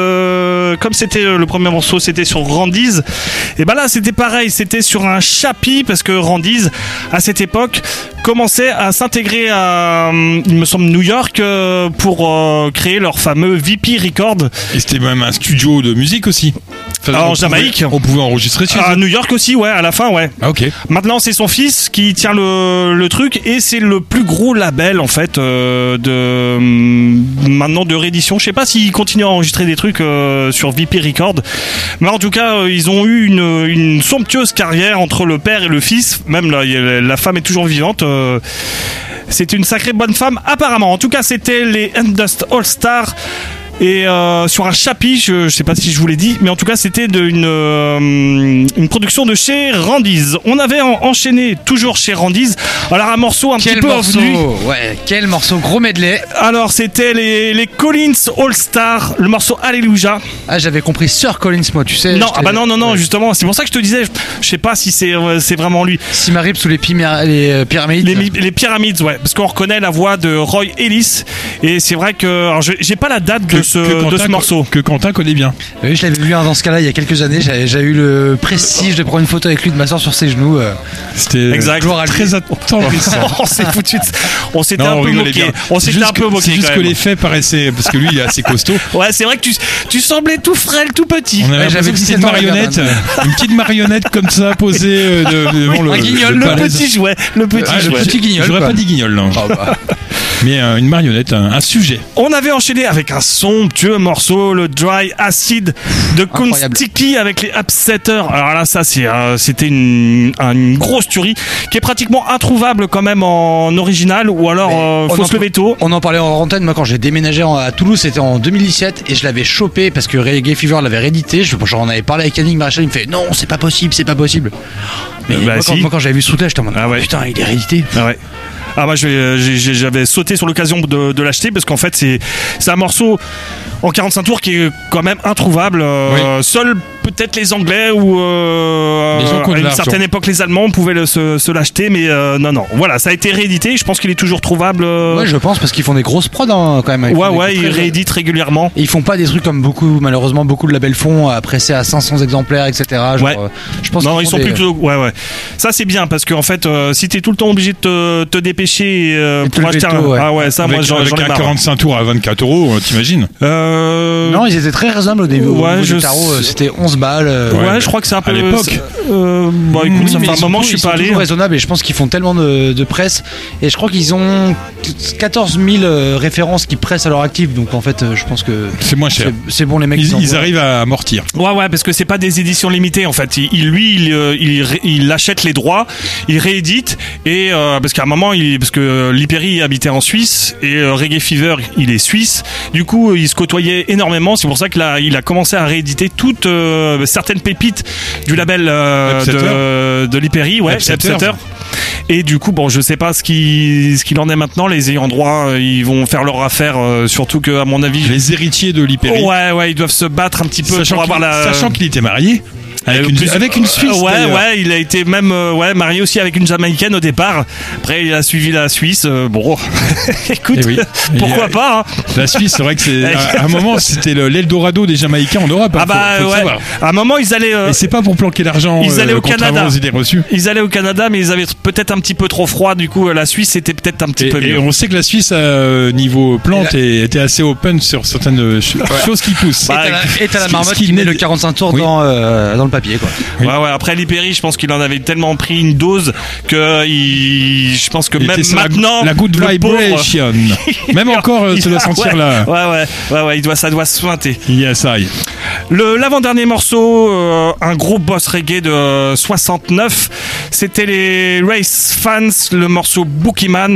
[SPEAKER 10] euh, comme c'était euh, le premier morceau, c'était sur Randy's. Et ben là, c'était pareil, c'était sur un chapi parce que Randy's, à cette époque, commençait à s'intégrer à, il me semble, New York euh, pour euh, créer leur fameux V P Record.
[SPEAKER 1] Et c'était même un studio de musique aussi. Enfin,
[SPEAKER 10] Alors, en
[SPEAKER 1] on
[SPEAKER 10] Jamaïque.
[SPEAKER 1] Pouvait, on pouvait enregistrer chez
[SPEAKER 10] À
[SPEAKER 1] eux.
[SPEAKER 10] New York aussi, ouais, à la fin, ouais.
[SPEAKER 1] Ah, ok.
[SPEAKER 10] Maintenant, c'est son fils qui tient le, le truc et c'est le plus gros label, en fait, euh, de, maintenant de réédition. Je sais pas s'ils continuent à enregistrer des trucs euh, sur V P Record. Mais en tout cas, euh, ils ont eu une, une somptueuse carrière entre le père et le fils. Même la, la femme est toujours vivante. Euh, c'est une sacrée bonne femme, apparemment. En tout cas, c'était les Endust All Stars. Et euh, sur un chapi, je, je sais pas si je vous l'ai dit, mais en tout cas c'était de, une, euh, une production de chez Randy's. On avait en, enchaîné toujours chez Randy's. Alors un morceau un
[SPEAKER 2] Quel
[SPEAKER 10] petit peu
[SPEAKER 2] morceau,
[SPEAKER 10] ovenu.
[SPEAKER 2] ouais, quel morceau, gros medley.
[SPEAKER 10] Alors c'était les, les Collins All Stars, le morceau Alléluia.
[SPEAKER 2] Ah, j'avais compris Sir Collins, moi, tu sais.
[SPEAKER 10] Non,
[SPEAKER 2] j'étais-
[SPEAKER 10] ah bah non, non, non,
[SPEAKER 2] ouais.
[SPEAKER 10] justement, c'est pour ça que je te disais, je, je sais pas si c'est euh, c'est vraiment lui.
[SPEAKER 2] Simarip sous les, pimia- les euh, pyramides.
[SPEAKER 10] Les, mi- les pyramides, ouais, parce qu'on reconnaît la voix de Roy Ellis. Et c'est vrai que, alors, je- j'ai pas la date de ce, de
[SPEAKER 1] Quentin,
[SPEAKER 10] ce morceau.
[SPEAKER 1] Que Quentin connaît bien.
[SPEAKER 2] Oui, je l'avais vu hein, dans ce cas-là il y a quelques années. J'avais, j'avais eu le prestige de prendre une photo avec lui de m'asseoir sur ses genoux. euh.
[SPEAKER 1] C'était
[SPEAKER 10] Exact.
[SPEAKER 2] gloire à lui.
[SPEAKER 1] très attendrissant.
[SPEAKER 10] on s'est foutu, de- on s'était
[SPEAKER 1] Non,
[SPEAKER 10] un
[SPEAKER 1] on
[SPEAKER 10] peu
[SPEAKER 1] rigolait
[SPEAKER 10] moqué.
[SPEAKER 1] bien.
[SPEAKER 10] On
[SPEAKER 1] C'est
[SPEAKER 10] s'était
[SPEAKER 1] juste
[SPEAKER 10] un peu
[SPEAKER 1] que-
[SPEAKER 10] moqué
[SPEAKER 1] C'est juste
[SPEAKER 10] quand
[SPEAKER 1] que
[SPEAKER 10] même.
[SPEAKER 1] les faits paraissaient. Parce que lui, il est assez costaud.
[SPEAKER 10] Ouais, c'est vrai que tu, tu semblais tout frêle, tout petit.
[SPEAKER 1] On avait
[SPEAKER 2] Ouais,
[SPEAKER 1] l'impression
[SPEAKER 2] j'avais
[SPEAKER 1] que c'était une
[SPEAKER 2] dix-sept ans,
[SPEAKER 1] marionnette.
[SPEAKER 2] regarde,
[SPEAKER 1] Une petite marionnette comme ça, posée euh, de- devant le.
[SPEAKER 2] Un guignol,
[SPEAKER 1] le
[SPEAKER 10] Le
[SPEAKER 1] palais.
[SPEAKER 10] petit jouet, le petit
[SPEAKER 1] Ah, le
[SPEAKER 10] jouet.
[SPEAKER 2] petit guignol,
[SPEAKER 1] J'aurais
[SPEAKER 2] quoi.
[SPEAKER 1] pas dit guignol, non.
[SPEAKER 2] Ah bah.
[SPEAKER 1] Mais euh, une marionnette, un, un sujet.
[SPEAKER 10] On avait enchaîné avec un somptueux morceau, le Dry Acid de
[SPEAKER 2] Incroyable.
[SPEAKER 10] Kunstiki avec les Upsetters. Alors là, ça, c'est, euh, c'était une, une grosse tuerie qui est pratiquement introuvable quand même en original ou alors euh,
[SPEAKER 2] On
[SPEAKER 10] faut
[SPEAKER 2] en-
[SPEAKER 10] se lever tôt.
[SPEAKER 2] On en parlait en antenne, moi quand j'ai déménagé en- à Toulouse, c'était en deux mille dix-sept et je l'avais chopé parce que Reggae Fever l'avait réédité. Je, j'en avais parlé avec Yannick Maréchal, il me fait non, c'est pas possible, c'est pas possible. Mais
[SPEAKER 10] Bah,
[SPEAKER 2] moi, quand,
[SPEAKER 10] si.
[SPEAKER 2] moi, quand j'avais vu ce truc-là, j'étais en mode
[SPEAKER 10] Ah ouais.
[SPEAKER 2] putain, il est réédité.
[SPEAKER 10] Ah ouais. Ah moi je- j'ai- j'ai- j'avais sauté sur l'occasion de, de l'acheter parce qu'en fait c'est c'est un morceau en quarante-cinq tours qui est quand même introuvable. Euh, Seuls peut-être les Anglais ou euh,
[SPEAKER 1] Les gens qui ont de
[SPEAKER 10] à une
[SPEAKER 1] l'argent.
[SPEAKER 10] certaine époque les Allemands pouvaient le- se, se l'acheter, mais euh, non non. Voilà, ça a été réédité. Je pense qu'il est toujours trouvable. euh,
[SPEAKER 2] Ouais, je pense parce qu'ils font des grosses prods hein, quand même. Ils
[SPEAKER 10] ouais
[SPEAKER 2] font des
[SPEAKER 10] ouais,
[SPEAKER 2] trucs
[SPEAKER 10] ils
[SPEAKER 2] très-
[SPEAKER 10] rééditent régulièrement.
[SPEAKER 2] Et ils font pas des trucs comme beaucoup, malheureusement, beaucoup de labels font, à presser à cinq cents exemplaires, et cetera. Genre,
[SPEAKER 10] Ouais.
[SPEAKER 2] euh, je pense
[SPEAKER 10] Non,
[SPEAKER 2] qu'ils
[SPEAKER 10] ils
[SPEAKER 2] font
[SPEAKER 10] sont
[SPEAKER 2] des-
[SPEAKER 10] plutôt. Ouais, ouais. Ça, c'est bien parce qu'en fait, euh, si t'es tout le temps obligé de te, te dépêcher euh,
[SPEAKER 2] Et te
[SPEAKER 10] pour
[SPEAKER 2] lever
[SPEAKER 10] acheter
[SPEAKER 2] tôt,
[SPEAKER 10] un.
[SPEAKER 2] ouais.
[SPEAKER 10] Ah ouais, ça,
[SPEAKER 1] Avec,
[SPEAKER 10] moi, j'en,
[SPEAKER 1] avec
[SPEAKER 10] j'en ai
[SPEAKER 1] un
[SPEAKER 10] marre.
[SPEAKER 1] quarante-cinq tours à vingt-quatre euros, t'imagines
[SPEAKER 10] Euh,
[SPEAKER 2] Non, ils étaient très raisonnables au début. Au
[SPEAKER 10] Ouais,
[SPEAKER 2] niveau
[SPEAKER 10] je
[SPEAKER 2] du tarot,
[SPEAKER 10] sais-
[SPEAKER 2] euh, c'était onze balles. euh,
[SPEAKER 10] Ouais,
[SPEAKER 1] Ouais,
[SPEAKER 10] je crois que c'est un peu.
[SPEAKER 1] à l'époque.
[SPEAKER 10] Euh, bah écoute,
[SPEAKER 2] Oui,
[SPEAKER 10] ça
[SPEAKER 2] mais
[SPEAKER 10] fait un
[SPEAKER 2] ils sont
[SPEAKER 10] moment que
[SPEAKER 2] tou-
[SPEAKER 10] je suis
[SPEAKER 2] ils sont
[SPEAKER 10] pas allé.
[SPEAKER 2] toujours raisonnables et je pense qu'ils font tellement de, de presse et je crois qu'ils ont quatorze mille euh, références qui pressent à leur actif donc en fait euh, je pense que
[SPEAKER 1] C'est moins cher.
[SPEAKER 2] c'est, c'est bon les mecs
[SPEAKER 1] Ils,
[SPEAKER 2] ils
[SPEAKER 1] ils
[SPEAKER 2] envoient.
[SPEAKER 1] arrivent à amortir.
[SPEAKER 10] Ouais, ouais, parce que c'est pas des éditions limitées en fait. Il, il- lui, il, euh, il, ré- il achète les droits, il réédite et euh, parce qu'à un moment, il, parce que Liperi habitait en Suisse et euh, Reggae Fever, il est suisse. Du coup, il se côtoyait énormément. C'est pour ça qu'il a, il a commencé à rééditer toutes euh, certaines pépites du label euh, de, de Liperi, ouais,
[SPEAKER 1] Upsetter.
[SPEAKER 10] Upsetter. Et du coup, bon, je sais pas ce qui, ce qu'il en est maintenant. Les ayants droit, euh, ils vont faire leur affaire. euh, surtout que, à mon avis,
[SPEAKER 1] Les héritiers de l'Hyperi.
[SPEAKER 10] ouais, ouais, ils doivent se battre un petit peu
[SPEAKER 1] Sachant
[SPEAKER 10] pour avoir
[SPEAKER 1] qu'il-
[SPEAKER 10] la.
[SPEAKER 1] sachant qu'il était marié. Avec
[SPEAKER 10] Euh,
[SPEAKER 1] une,
[SPEAKER 10] plus-
[SPEAKER 1] avec une Suisse.
[SPEAKER 10] Ouais,
[SPEAKER 1] d'ailleurs.
[SPEAKER 10] ouais, il a été même euh, ouais, marié aussi avec une Jamaïcaine au départ. Après, il a suivi la Suisse. euh, bon, écoute,
[SPEAKER 1] Eh oui.
[SPEAKER 10] pourquoi
[SPEAKER 1] Il-
[SPEAKER 10] pas hein.
[SPEAKER 1] La Suisse, c'est vrai que c'est. À, à un moment, c'était le- l'Eldorado des Jamaïcains en Europe. hein,
[SPEAKER 10] Ah bah
[SPEAKER 1] faut- faut le
[SPEAKER 10] ouais.
[SPEAKER 1] savoir.
[SPEAKER 10] À un moment, ils allaient. euh,
[SPEAKER 1] Et c'est pas pour planquer l'argent.
[SPEAKER 10] Ils allaient
[SPEAKER 1] euh,
[SPEAKER 10] au Canada.
[SPEAKER 1] contrairement aux idées reçues.
[SPEAKER 10] Ils allaient au Canada, mais ils avaient peut-être un petit peu trop froid. Du coup, euh, la Suisse était peut-être un petit
[SPEAKER 1] Et,
[SPEAKER 10] peu
[SPEAKER 1] et
[SPEAKER 10] mieux.
[SPEAKER 1] on sait que la Suisse, euh, niveau plante, est- était assez open sur certaines euh, ch- choses qui poussent.
[SPEAKER 10] Bah,
[SPEAKER 2] et t'as la, et t'as la
[SPEAKER 1] ce qui-
[SPEAKER 2] marmotte
[SPEAKER 1] ce qui
[SPEAKER 2] qui met
[SPEAKER 1] naît-
[SPEAKER 2] le quarante-cinq tours
[SPEAKER 1] Oui.
[SPEAKER 2] dans, euh, dans le papier quoi.
[SPEAKER 1] Oui.
[SPEAKER 10] Ouais, ouais. Après Liperi, je pense qu'il en avait tellement pris une dose que il, je pense que
[SPEAKER 1] Il
[SPEAKER 10] même
[SPEAKER 1] était sur la-
[SPEAKER 10] maintenant,
[SPEAKER 1] la, good
[SPEAKER 10] le pauvre-
[SPEAKER 1] vibration. Même encore, euh,
[SPEAKER 10] il
[SPEAKER 1] tu dois
[SPEAKER 10] a-
[SPEAKER 1] sentir
[SPEAKER 10] ouais,
[SPEAKER 1] là.
[SPEAKER 10] Ouais, ouais, ouais, ouais, il doit, ça doit se sointer.
[SPEAKER 1] Yes, I.
[SPEAKER 10] Le l'avant-dernier morceau, euh, un gros boss reggae de euh, soixante-neuf, c'était les Race Fans, le morceau Bookieman.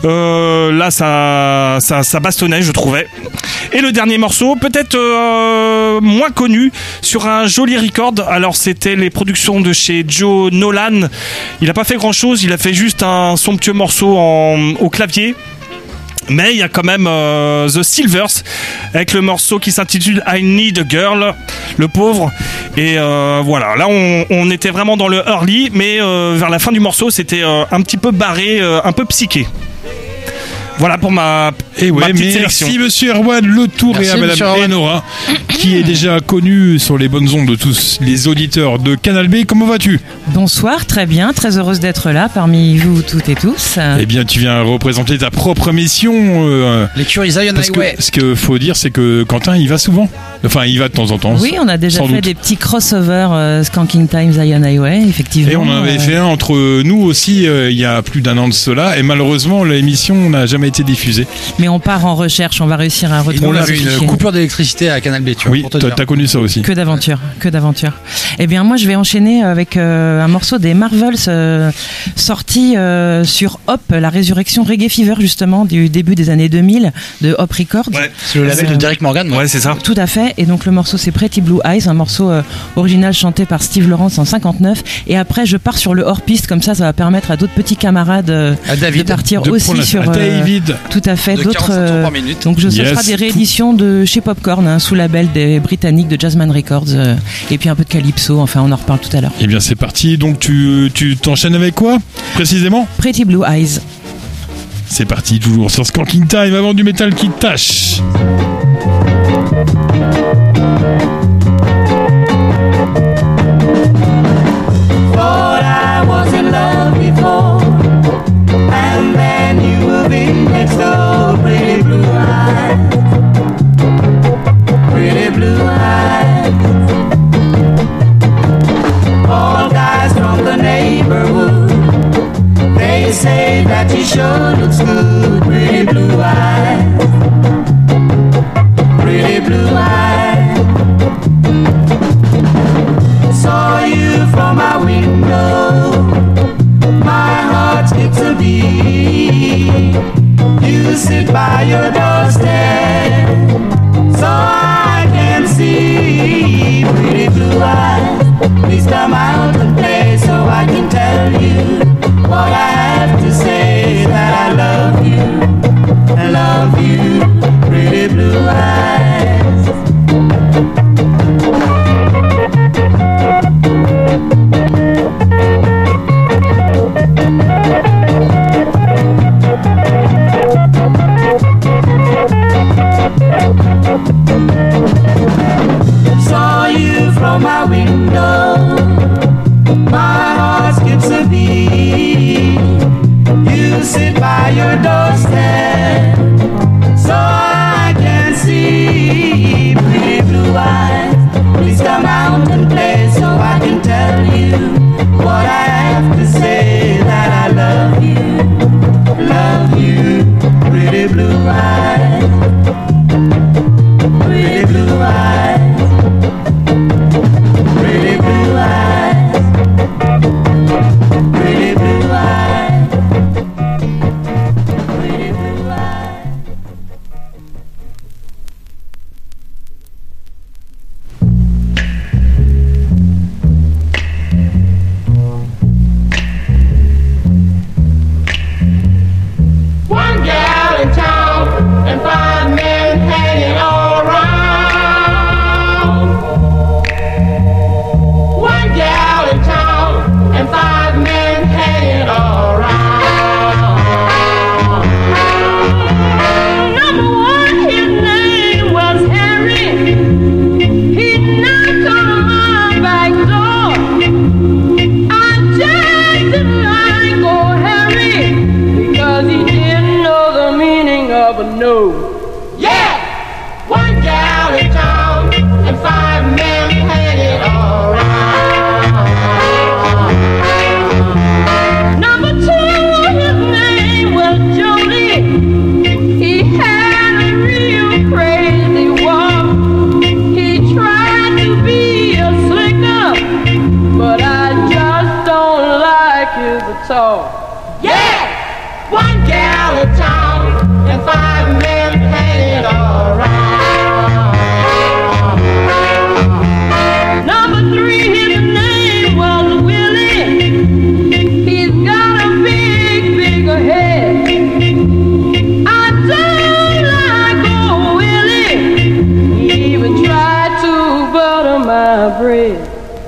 [SPEAKER 10] Euh, là, ça, ça, ça bastonnait, je trouvais. Et le dernier morceau, peut-être euh, moins connu, sur un joli record. Alors, c'était les productions de chez Joe Nolan. Il a pas fait grand-chose, il a fait juste un somptueux morceau en, au clavier. Mais il y a quand même euh, The Silvers avec le morceau qui s'intitule I Need a Girl, le pauvre. Et euh, voilà, là on, on était vraiment dans le early, mais euh, vers la fin du morceau c'était euh, un petit peu barré, euh, un peu psyché. Voilà pour ma,
[SPEAKER 1] Et ouais,
[SPEAKER 10] ma petite
[SPEAKER 1] mais
[SPEAKER 10] sélection.
[SPEAKER 1] merci Monsieur Erwan. Le tour
[SPEAKER 2] Merci,
[SPEAKER 1] est à
[SPEAKER 2] Monsieur
[SPEAKER 1] Madame
[SPEAKER 2] Erwan.
[SPEAKER 1] Enora, qui est déjà connue sur les bonnes ondes de tous les auditeurs de Canal B. Comment vas-tu?
[SPEAKER 13] Bonsoir, très bien, très heureuse d'être là parmi vous toutes et tous.
[SPEAKER 1] Eh bien, tu viens représenter ta propre mission. Euh,
[SPEAKER 2] L'écurie Zion
[SPEAKER 1] parce que
[SPEAKER 2] Highway.
[SPEAKER 1] ce qu'il faut dire, c'est que Quentin, il va souvent. Enfin, il va de temps en temps.
[SPEAKER 13] Oui, on a déjà
[SPEAKER 1] sans
[SPEAKER 13] fait
[SPEAKER 1] doute.
[SPEAKER 13] des petits crossovers euh, Skanking Times, Zion Highway, effectivement.
[SPEAKER 1] Et on en avait
[SPEAKER 13] Euh,
[SPEAKER 1] fait un entre nous aussi euh, il y a plus d'un an de cela. Et malheureusement, l'émission n'a jamais été diffusée.
[SPEAKER 13] Mais on part en recherche, on va réussir à
[SPEAKER 2] Et nous,
[SPEAKER 13] retrouver
[SPEAKER 2] on a
[SPEAKER 13] ce
[SPEAKER 2] vu une
[SPEAKER 13] fichier.
[SPEAKER 2] coupure d'électricité à Canal B, tu vois,
[SPEAKER 1] Oui,
[SPEAKER 2] pour te
[SPEAKER 1] t'as
[SPEAKER 2] dire.
[SPEAKER 1] t'as connu ça aussi.
[SPEAKER 13] Que d'aventure, que d'aventure. Eh bien, moi, je vais enchaîner avec euh, un morceau des Marvels euh, sorti euh, sur Hop, la résurrection Reggae Fever, justement, du début des années deux mille, de Hop Records.
[SPEAKER 10] Ouais.
[SPEAKER 2] C'est le label
[SPEAKER 13] Euh,
[SPEAKER 2] de Derek Morgan.
[SPEAKER 10] Ouais, c'est ça.
[SPEAKER 13] Tout à fait. Et donc le morceau c'est Pretty Blue Eyes, un morceau euh, original chanté par Steve Lawrence en cinquante-neuf. Et après je pars sur le hors-piste, comme ça ça va permettre à d'autres petits camarades euh,
[SPEAKER 2] À David,
[SPEAKER 13] de partir
[SPEAKER 1] de
[SPEAKER 13] aussi
[SPEAKER 1] prendre-
[SPEAKER 13] sur...
[SPEAKER 1] à David.
[SPEAKER 13] Tout à fait.
[SPEAKER 2] De
[SPEAKER 13] D'autres...
[SPEAKER 2] quarante-cinq tours
[SPEAKER 13] euh,
[SPEAKER 2] par minute.
[SPEAKER 13] donc je, ce
[SPEAKER 1] Yes.
[SPEAKER 13] sera des rééditions de chez Popcorn, hein, sous label des Britanniques de Jazzman Records. euh, et puis un peu de Calypso, enfin on en reparle tout à l'heure.
[SPEAKER 1] Eh bien, c'est parti. Donc, tu tu t'enchaînes avec quoi précisément?
[SPEAKER 13] Pretty Blue Eyes.
[SPEAKER 1] C'est parti, toujours sur Skanking Time, avant du métal qui tâche.
[SPEAKER 9] Thought I was in love before, and then you moved in next door. Pretty blue eyes, pretty blue eyes. All guys from the neighborhood, they say that you sure looks good. Pretty blue eyes,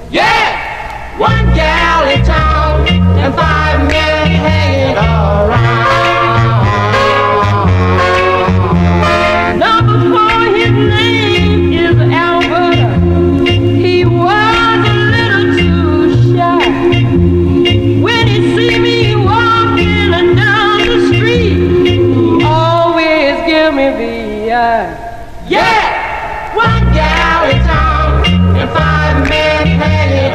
[SPEAKER 9] Yeah, one gal in town and five men hanging around. Number four, his name is Albert. He was a little too shy. When he see me walking down the street, he always give me the eye. Yeah, one gal in town and five men hanging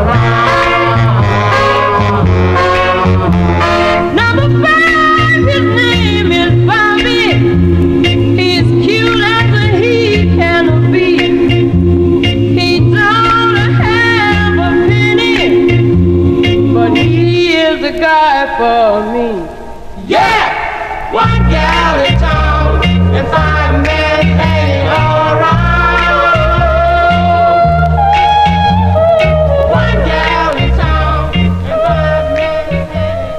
[SPEAKER 9] around. Number five, his name is Bobby. He's cute as a he can be. He don't have a penny, but he is the guy for me. Yeah, one gal in town and five men hanging around. One gal in town and five men hanging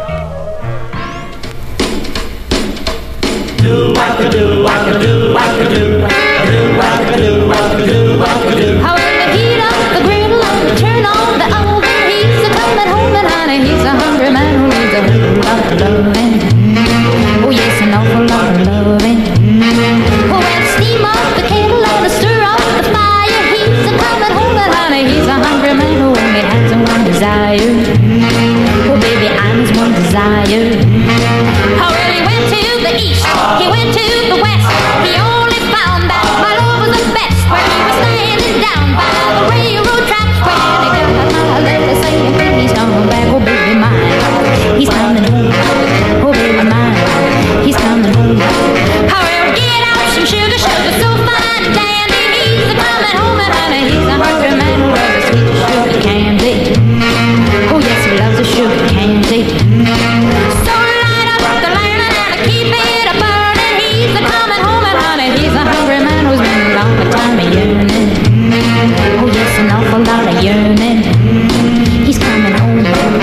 [SPEAKER 9] around. Do what to do, what to do, what to do, do what to do, what to do, what to do.
[SPEAKER 14] How when the heat up the griddle and turn on the oven, he's a coming home and honey, he's a hungry man who needs a whole lot of loving. Oh yes, an awful lot of loving. Oh, well, steam up the kettle and stir up the fire. He's a coming home and honey, he's a hungry man who only has one desire. Oh baby, I'm his one desire. Oh well, he went to the east, he went to the west. He only found that my love was the best. When he was standing down by the railroad tracks, when he got my letter saying he's coming back. Oh baby mine, he's coming home. Oh baby mine, he's coming home. However, get out some sugar, sugar so fine and dandy. He's a coming home and honey, he's a hungry man who loves a sweet sugar candy. Oh yes, he loves a sugar candy. So light up the lantern and keep it a burning. He's a coming home and honey, he's a hungry man who's been a long time a yearning. Oh yes, an awful lot of yearning. He's coming home.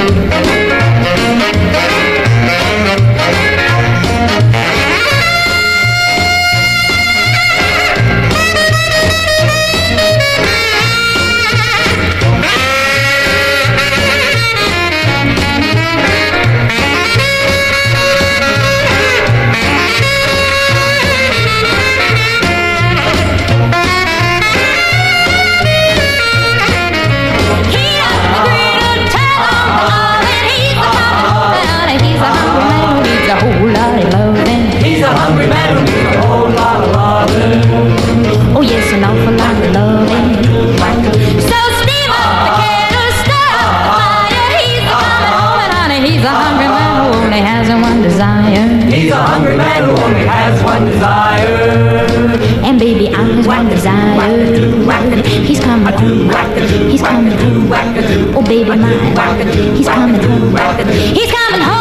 [SPEAKER 14] Oh yes, an awful lot of loving. So steam up the kettle, stir up the fire. He's a coming home and honey, he's a hungry man who only has one desire.
[SPEAKER 9] He's a hungry man who only has one desire.
[SPEAKER 14] And baby, I'm his one desire. He's coming home. He's coming home. Oh baby mine, he's coming home. He's coming home.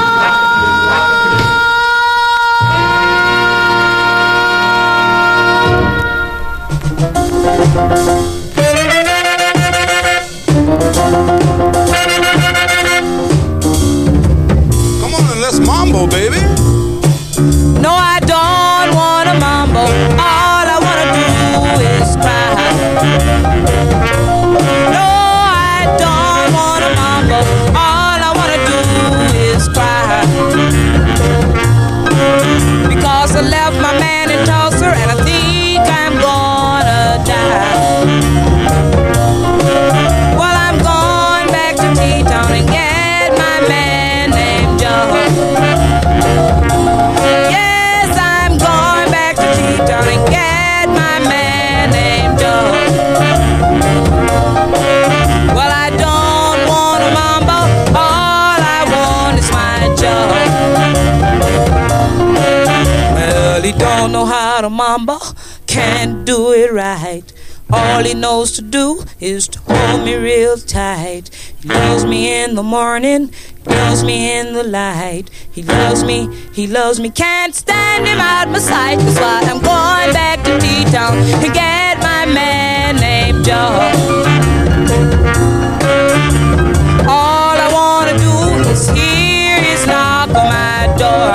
[SPEAKER 15] Come on and let's mambo, baby.
[SPEAKER 9] No, I don't want a mambo. All I want to do is cry. No, I don't want a mambo. All I want to do is cry. Because I left my man in Tulsa and I think I'm gonna die. Well, I'm going back to T-Town and get my man named John. Yes, I'm going back to T-Town and get my man named John. Well, I don't want a mambo, all I want is my John. Well, he don't know how to mambo, can't do it right. All he knows to do is to hold me real tight. He loves me in the morning, he loves me in the light. He loves me, he loves me, can't stand him out my sight. That's why I'm going back to T-Town to get my man named Joe. All I wanna do is hear his knock on my door.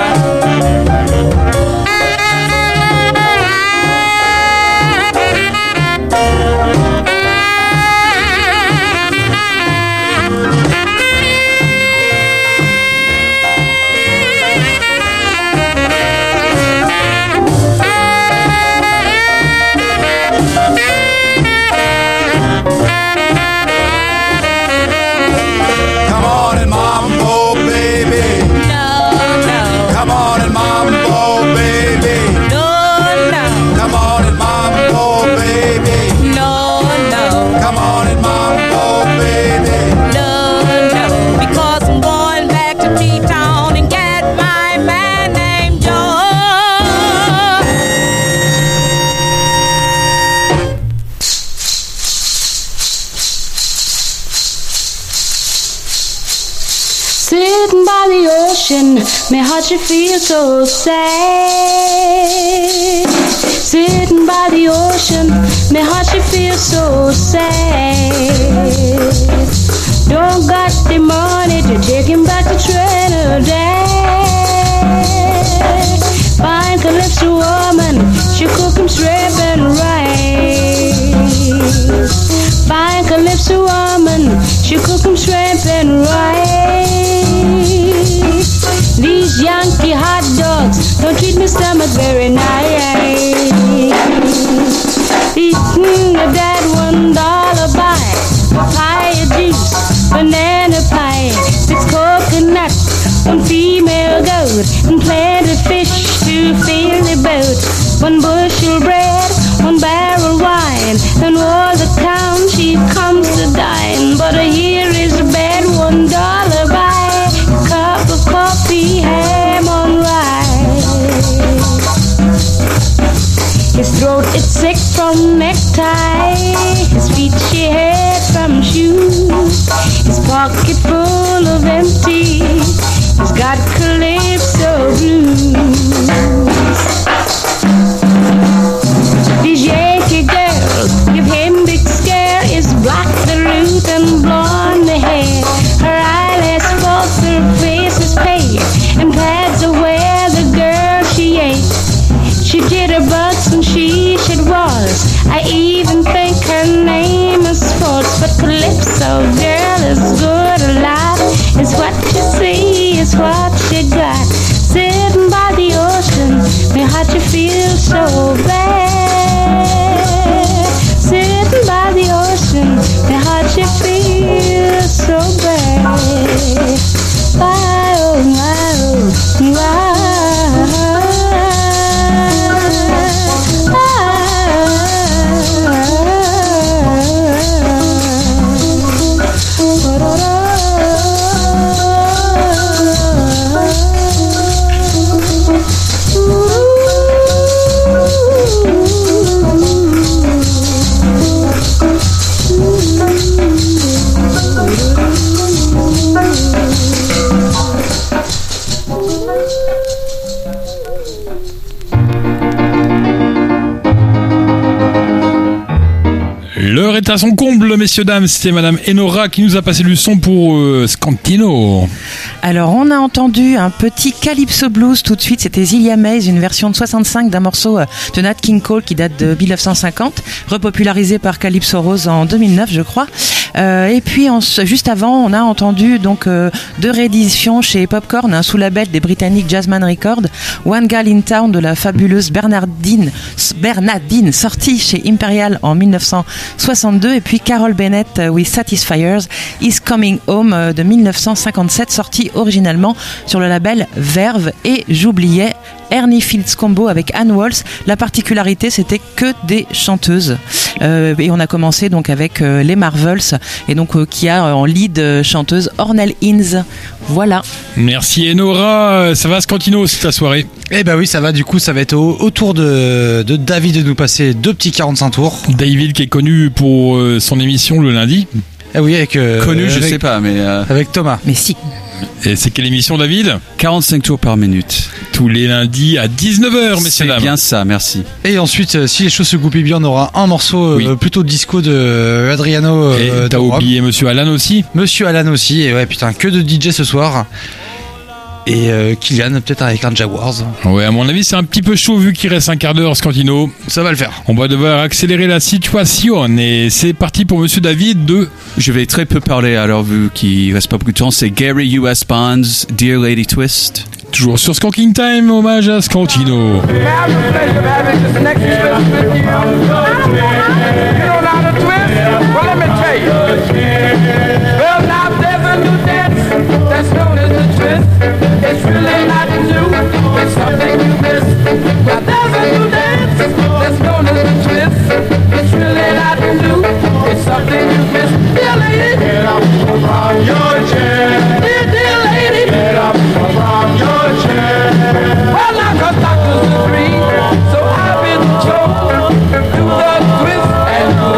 [SPEAKER 16] ocean, my heart should feel so sad. Sitting by the ocean, my heart should feel so sad. Don't got the money to take him back to Trinidad. Fine Calypso woman, she cook him shrimp and rice. Fine Calypso woman, she cook him shrimp and rice. These Yankee hot dogs don't treat my stomach very nice. Eating a dead one dollar buy, papaya juice, banana pie, six coconut, one female goat, and plenty fish to fill the boat. One bushel bread, one barrel wine, and all the town she comes to dine. But here is a bed, one dollar buy, a cup of coffee, ham on rice. His throat is sick from necktie, his feet she had from shoes, his pocket full of empty, he's got calypso blues. These Yankee girls give him big scare, is black the root and blonde the hair, her eyelash false, her face is pale, and pads are where the girl she ate. She jitterbugs and she should waltz. I even think her name is false. But Calypso girl is good a lot. It's what you see, it's what you got. Sitting by the ocean, my heart you feel so bad. Sitting by the ocean, my heart you feel so bad. Why, oh, why, oh, why?
[SPEAKER 1] L'heure est à son comble, messieurs, dames. C'était Madame Enora qui nous a passé du son pour euh, Scantino.
[SPEAKER 13] Alors, on a entendu un petit Calypso Blues tout de suite. C'était Zilia Mays, une version de soixante-cinq d'un morceau de Nat King Cole qui date de mille neuf cent cinquante, repopularisé par Calypso Rose en deux mille neuf, je crois. Euh, et puis, on, juste avant, on a entendu donc euh, deux rééditions chez Popcorn, un sous-label des Britanniques Jazzman Records, One Girl in Town de la fabuleuse Bernardine, Bernardine, sortie chez Imperial en mille neuf cent soixante-deux, et puis Carol Bennett with Satisfiers Is Coming Home de mille neuf cent cinquante-sept, sortie originalement sur le label Verve. Et j'oubliais Ernie Fields Combo avec Ann Walls. La particularité, c'était que des chanteuses. Euh, et on a commencé donc avec euh, les Marvels, et donc euh, qui a en lead euh, chanteuse Ornel Hines. Voilà.
[SPEAKER 1] Merci Enora. Ça va Scantino, c'est ta soirée?
[SPEAKER 2] Eh ben oui, ça va. Du coup, ça va être au, au tour de, de David de nous passer deux petits quarante-cinq tours.
[SPEAKER 1] David qui est connu pour euh, son émission le lundi.
[SPEAKER 2] Eh oui, avec euh,
[SPEAKER 17] connu, je
[SPEAKER 2] avec,
[SPEAKER 17] sais pas, mais euh...
[SPEAKER 2] avec Thomas.
[SPEAKER 13] Mais si.
[SPEAKER 1] Et c'est quelle émission, David?
[SPEAKER 17] quarante-cinq tours par minute.
[SPEAKER 1] Tous les lundis à dix-neuf heures, messieurs, dames.
[SPEAKER 17] C'est bien ça, merci.
[SPEAKER 2] Et ensuite, euh, si les choses se goupillent bien, on aura un morceau
[SPEAKER 1] oui.
[SPEAKER 2] euh, plutôt disco de Adriano. Euh,
[SPEAKER 1] et t'as oublié Monsieur Alan aussi?
[SPEAKER 2] Monsieur Alan aussi, et ouais, putain, que de D J ce soir. Et euh, Kylian, peut-être avec un Jaguars.
[SPEAKER 1] Ouais, à mon avis, c'est un petit peu chaud vu qu'il reste un quart d'heure, Scantino.
[SPEAKER 2] Ça va le faire.
[SPEAKER 1] On va devoir accélérer la situation. Et c'est parti pour Monsieur David de...
[SPEAKER 17] Je vais très peu parler, alors vu qu'il reste pas beaucoup de temps. C'est Gary U S Bonds, Dear Lady Twist.
[SPEAKER 1] Toujours sur Skanking Time, hommage à Scantino.
[SPEAKER 9] It's really not new, it's something you miss. Now there's a new dance that's known as the twist. It's really not new, it's something you miss. Dear lady, get up from your chair. Dear, dear lady, get up from your chair. Well, now cause doctors agree, so I've been told. Do the twist and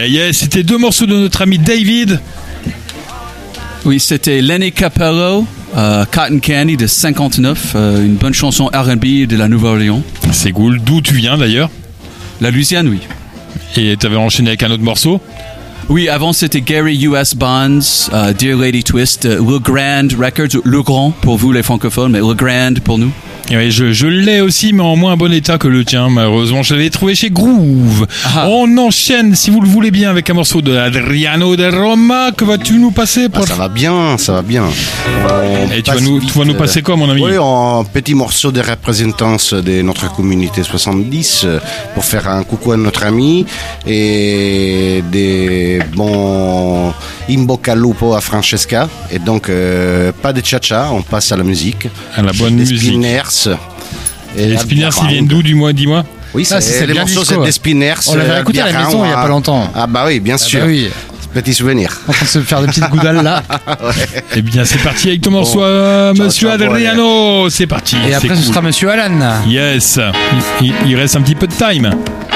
[SPEAKER 1] Yeah, yeah, c'était deux morceaux de notre ami David.
[SPEAKER 17] Oui, c'était Lenny Capello, euh, Cotton Candy de cinquante-neuf, euh, une bonne chanson R and B de la Nouvelle-Orléans.
[SPEAKER 1] C'est cool. D'où tu viens d'ailleurs?
[SPEAKER 17] La Louisiane, oui.
[SPEAKER 1] Et t'avais enchaîné avec un autre morceau?
[SPEAKER 17] Oui, avant c'était Gary U S Bonds, uh, Dear Lady Twist, uh, Le Grand Records, Le Grand pour vous les francophones, mais Le Grand pour nous.
[SPEAKER 1] Et oui, je, je l'ai aussi, mais en moins bon état que le tien, malheureusement. Je l'avais trouvé chez Groove. Ah. On enchaîne, si vous le voulez bien, avec un morceau de Adriano de Roma. Que vas-tu nous passer pour...
[SPEAKER 18] ah, Ça va bien, ça va bien.
[SPEAKER 1] On Et tu vas, nous, tu vas nous passer quoi, mon ami?
[SPEAKER 18] Oui, un petit morceau de représentance de notre communauté soixante-dix pour faire un coucou à notre ami et des bons in bocca al lupo à Francesca. Et donc, euh, pas de cha-cha, on passe à la musique.
[SPEAKER 1] À la bonne
[SPEAKER 18] des
[SPEAKER 1] musique.
[SPEAKER 18] Spinners.
[SPEAKER 1] Et les Spinners, ils viennent d'où, du mois, dis-moi?
[SPEAKER 18] Oui, c'est, ah, c'est les morceaux, c'est des Spinners.
[SPEAKER 2] On l'avait écouté à la maison il n'y a pas longtemps.
[SPEAKER 18] Ah bah oui, bien sûr.
[SPEAKER 2] Ah bah oui.
[SPEAKER 18] Petit souvenir.
[SPEAKER 2] En train de se faire des petites goudales là.
[SPEAKER 18] Ouais.
[SPEAKER 1] Eh bien, c'est parti avec ton morceau, bon. euh, Monsieur ciao, Adriano. Ouais. C'est parti.
[SPEAKER 2] Et après,
[SPEAKER 1] c'est
[SPEAKER 2] ce
[SPEAKER 1] cool.
[SPEAKER 2] sera Monsieur Alan.
[SPEAKER 1] Yes. Il, il, il reste un petit peu de time.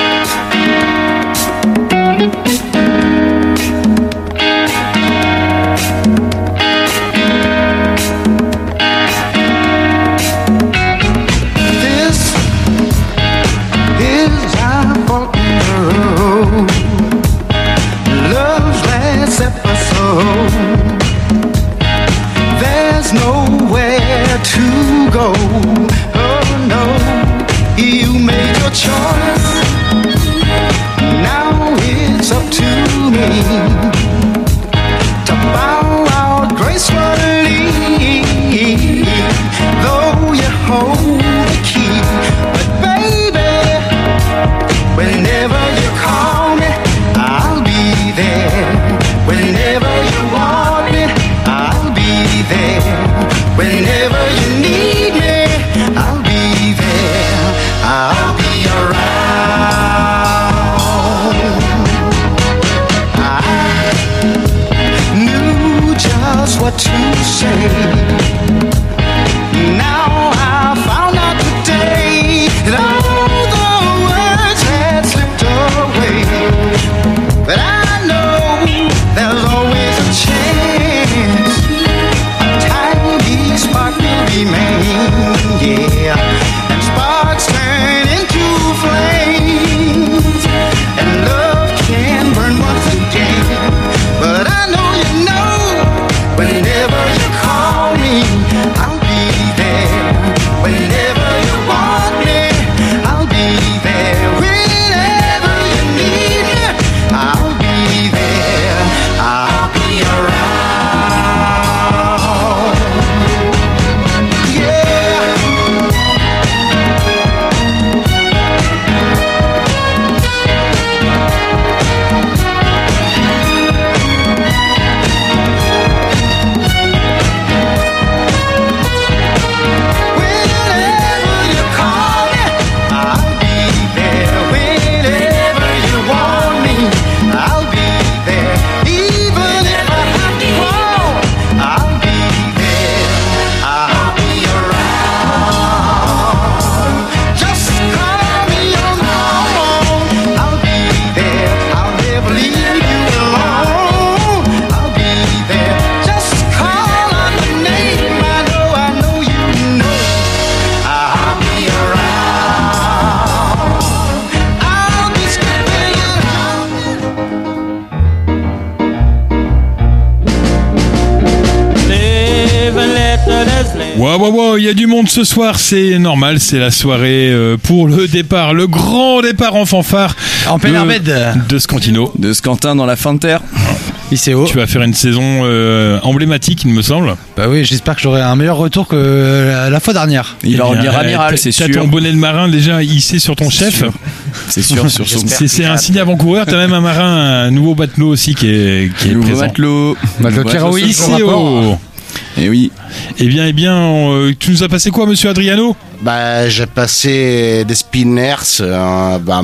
[SPEAKER 1] Waouh, waouh, waouh, il y a du monde ce soir, c'est normal, c'est la soirée euh, pour le départ, le grand départ en fanfare.
[SPEAKER 2] En plein Arbed.
[SPEAKER 1] De Scantino.
[SPEAKER 19] De Scantin dans la fin de terre.
[SPEAKER 2] I C O.
[SPEAKER 1] Tu vas faire une saison euh, emblématique, il me semble.
[SPEAKER 2] Bah oui, j'espère que j'aurai un meilleur retour que la, la fois dernière.
[SPEAKER 19] Il va revenir amiral, c'est sûr.
[SPEAKER 1] T'as ton bonnet de marin déjà hissé sur ton
[SPEAKER 19] c'est
[SPEAKER 1] chef.
[SPEAKER 19] Sûr. C'est sûr, sur son.
[SPEAKER 1] C'est, c'est un signe avant-coureur. T'as même un marin, un nouveau matelot aussi qui est, qui est
[SPEAKER 19] nouveau
[SPEAKER 1] présent.
[SPEAKER 19] Matelot.
[SPEAKER 2] Matelot Tiraoui.
[SPEAKER 1] I C O.
[SPEAKER 19] Eh oui.
[SPEAKER 1] Eh bien, eh bien, euh, tu nous as passé quoi, Monsieur Adriano?
[SPEAKER 18] Bah, j'ai passé des Spinners, un, bah, un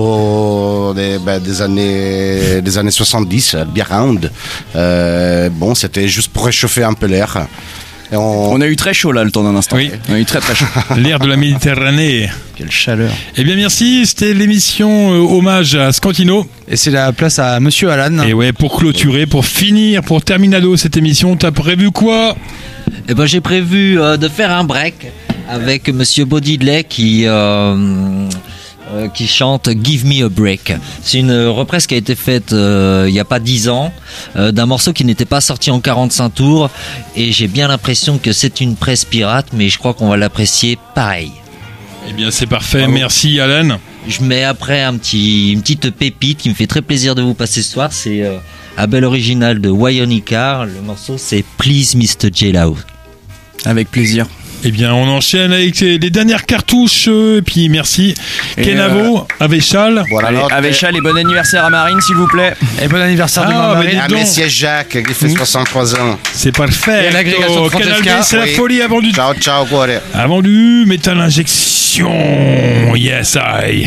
[SPEAKER 18] morceau des, bah, des années des années soixante-dix, Beer Round. Euh, bon, c'était juste pour réchauffer un peu l'air. Et on...
[SPEAKER 19] on a eu très chaud là le temps d'un instant.
[SPEAKER 1] Oui.
[SPEAKER 19] On a eu très très chaud.
[SPEAKER 1] L'air de la Méditerranée.
[SPEAKER 2] Quelle chaleur.
[SPEAKER 1] Eh bien merci, c'était l'émission euh, hommage à Scantino.
[SPEAKER 2] Et c'est la place à Monsieur Alan.
[SPEAKER 1] Et ouais, pour clôturer, pour finir, pour terminado cette émission, t'as prévu quoi?
[SPEAKER 20] Eh ben j'ai prévu euh, de faire un break avec Monsieur Bodidley qui euh, euh, qui chante Give Me a Break. C'est une reprise qui a été faite euh, il y a pas dix ans euh, d'un morceau qui n'était pas sorti en quarante-cinq tours et j'ai bien l'impression que c'est une presse pirate, mais je crois qu'on va l'apprécier pareil.
[SPEAKER 1] Eh bien c'est parfait, merci Alan.
[SPEAKER 20] Je mets après un petit, une petite pépite qui me fait très plaisir de vous passer ce soir, c'est euh, un bel original de Wyonica. Le morceau c'est Please mister J-Lo.
[SPEAKER 19] Avec plaisir.
[SPEAKER 1] Eh bien, on enchaîne avec les, les dernières cartouches. Euh, et puis, merci. Et Kenavo, euh, Avéchal.
[SPEAKER 18] Voilà,
[SPEAKER 19] Allez, Avéchal et bon anniversaire à Marine, s'il vous plaît.
[SPEAKER 2] Et bon anniversaire de
[SPEAKER 1] ah,
[SPEAKER 2] Marine.
[SPEAKER 18] À Messier Jacques, qui fait soixante-trois ans.
[SPEAKER 1] C'est parfait.
[SPEAKER 2] Et l'agrégation de Francesca.
[SPEAKER 1] C'est la
[SPEAKER 18] Oui.
[SPEAKER 1] folie avant du...
[SPEAKER 18] Ciao, ciao, cuore.
[SPEAKER 1] Avant du métal injection. Yes, I.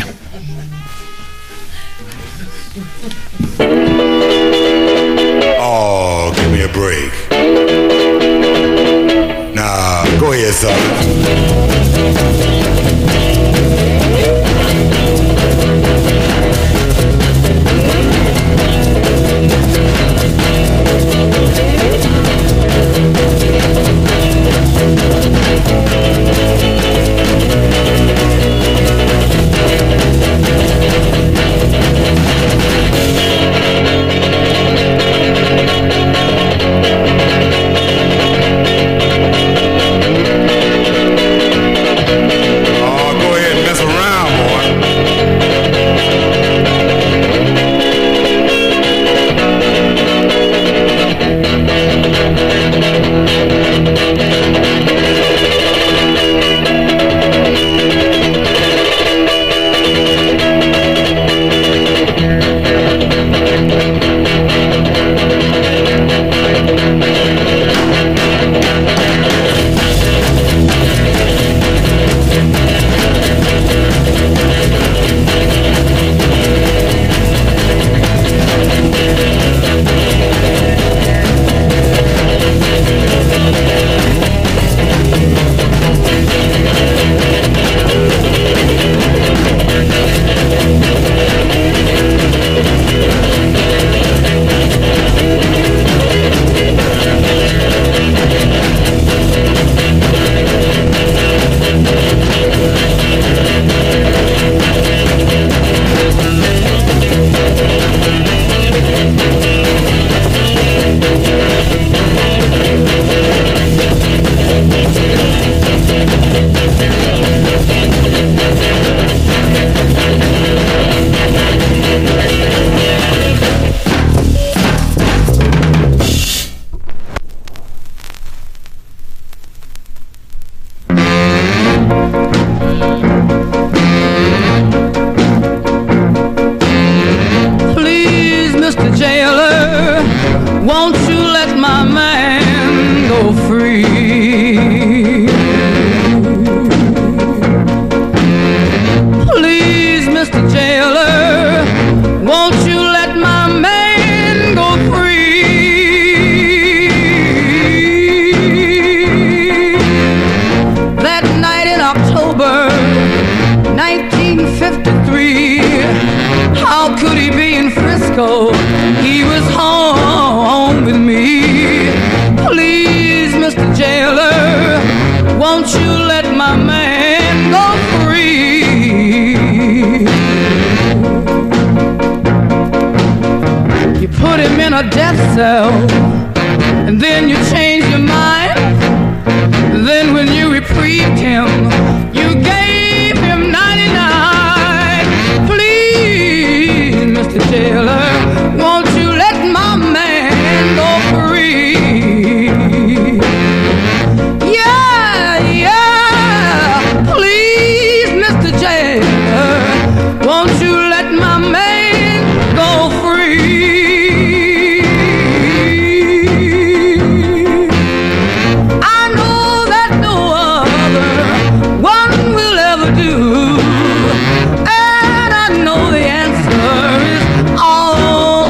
[SPEAKER 21] Oh, give me a break. Nah, go ahead, son.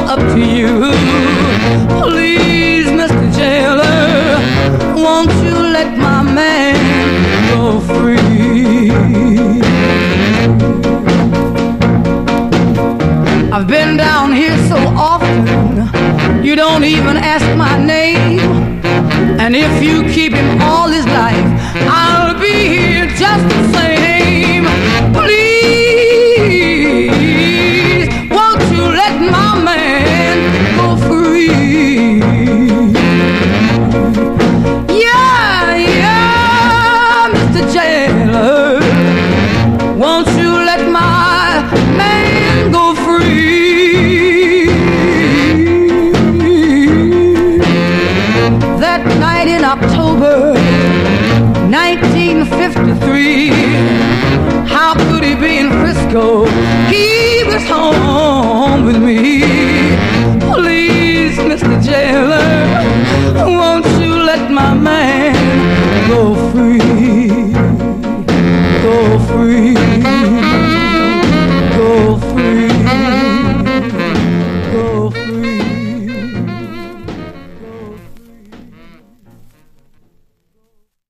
[SPEAKER 9] Please, Mister Jailer, won't you
[SPEAKER 4] I've been down here so often, you don't even ask my name. And if you keep him all his life, I'll be here just the same. Please, won't you let my man go free? Yeah, yeah, Mister Jailer, won't you let my man go free? That night in October nineteen fifty-three, how could he be in Frisco? He was home with me.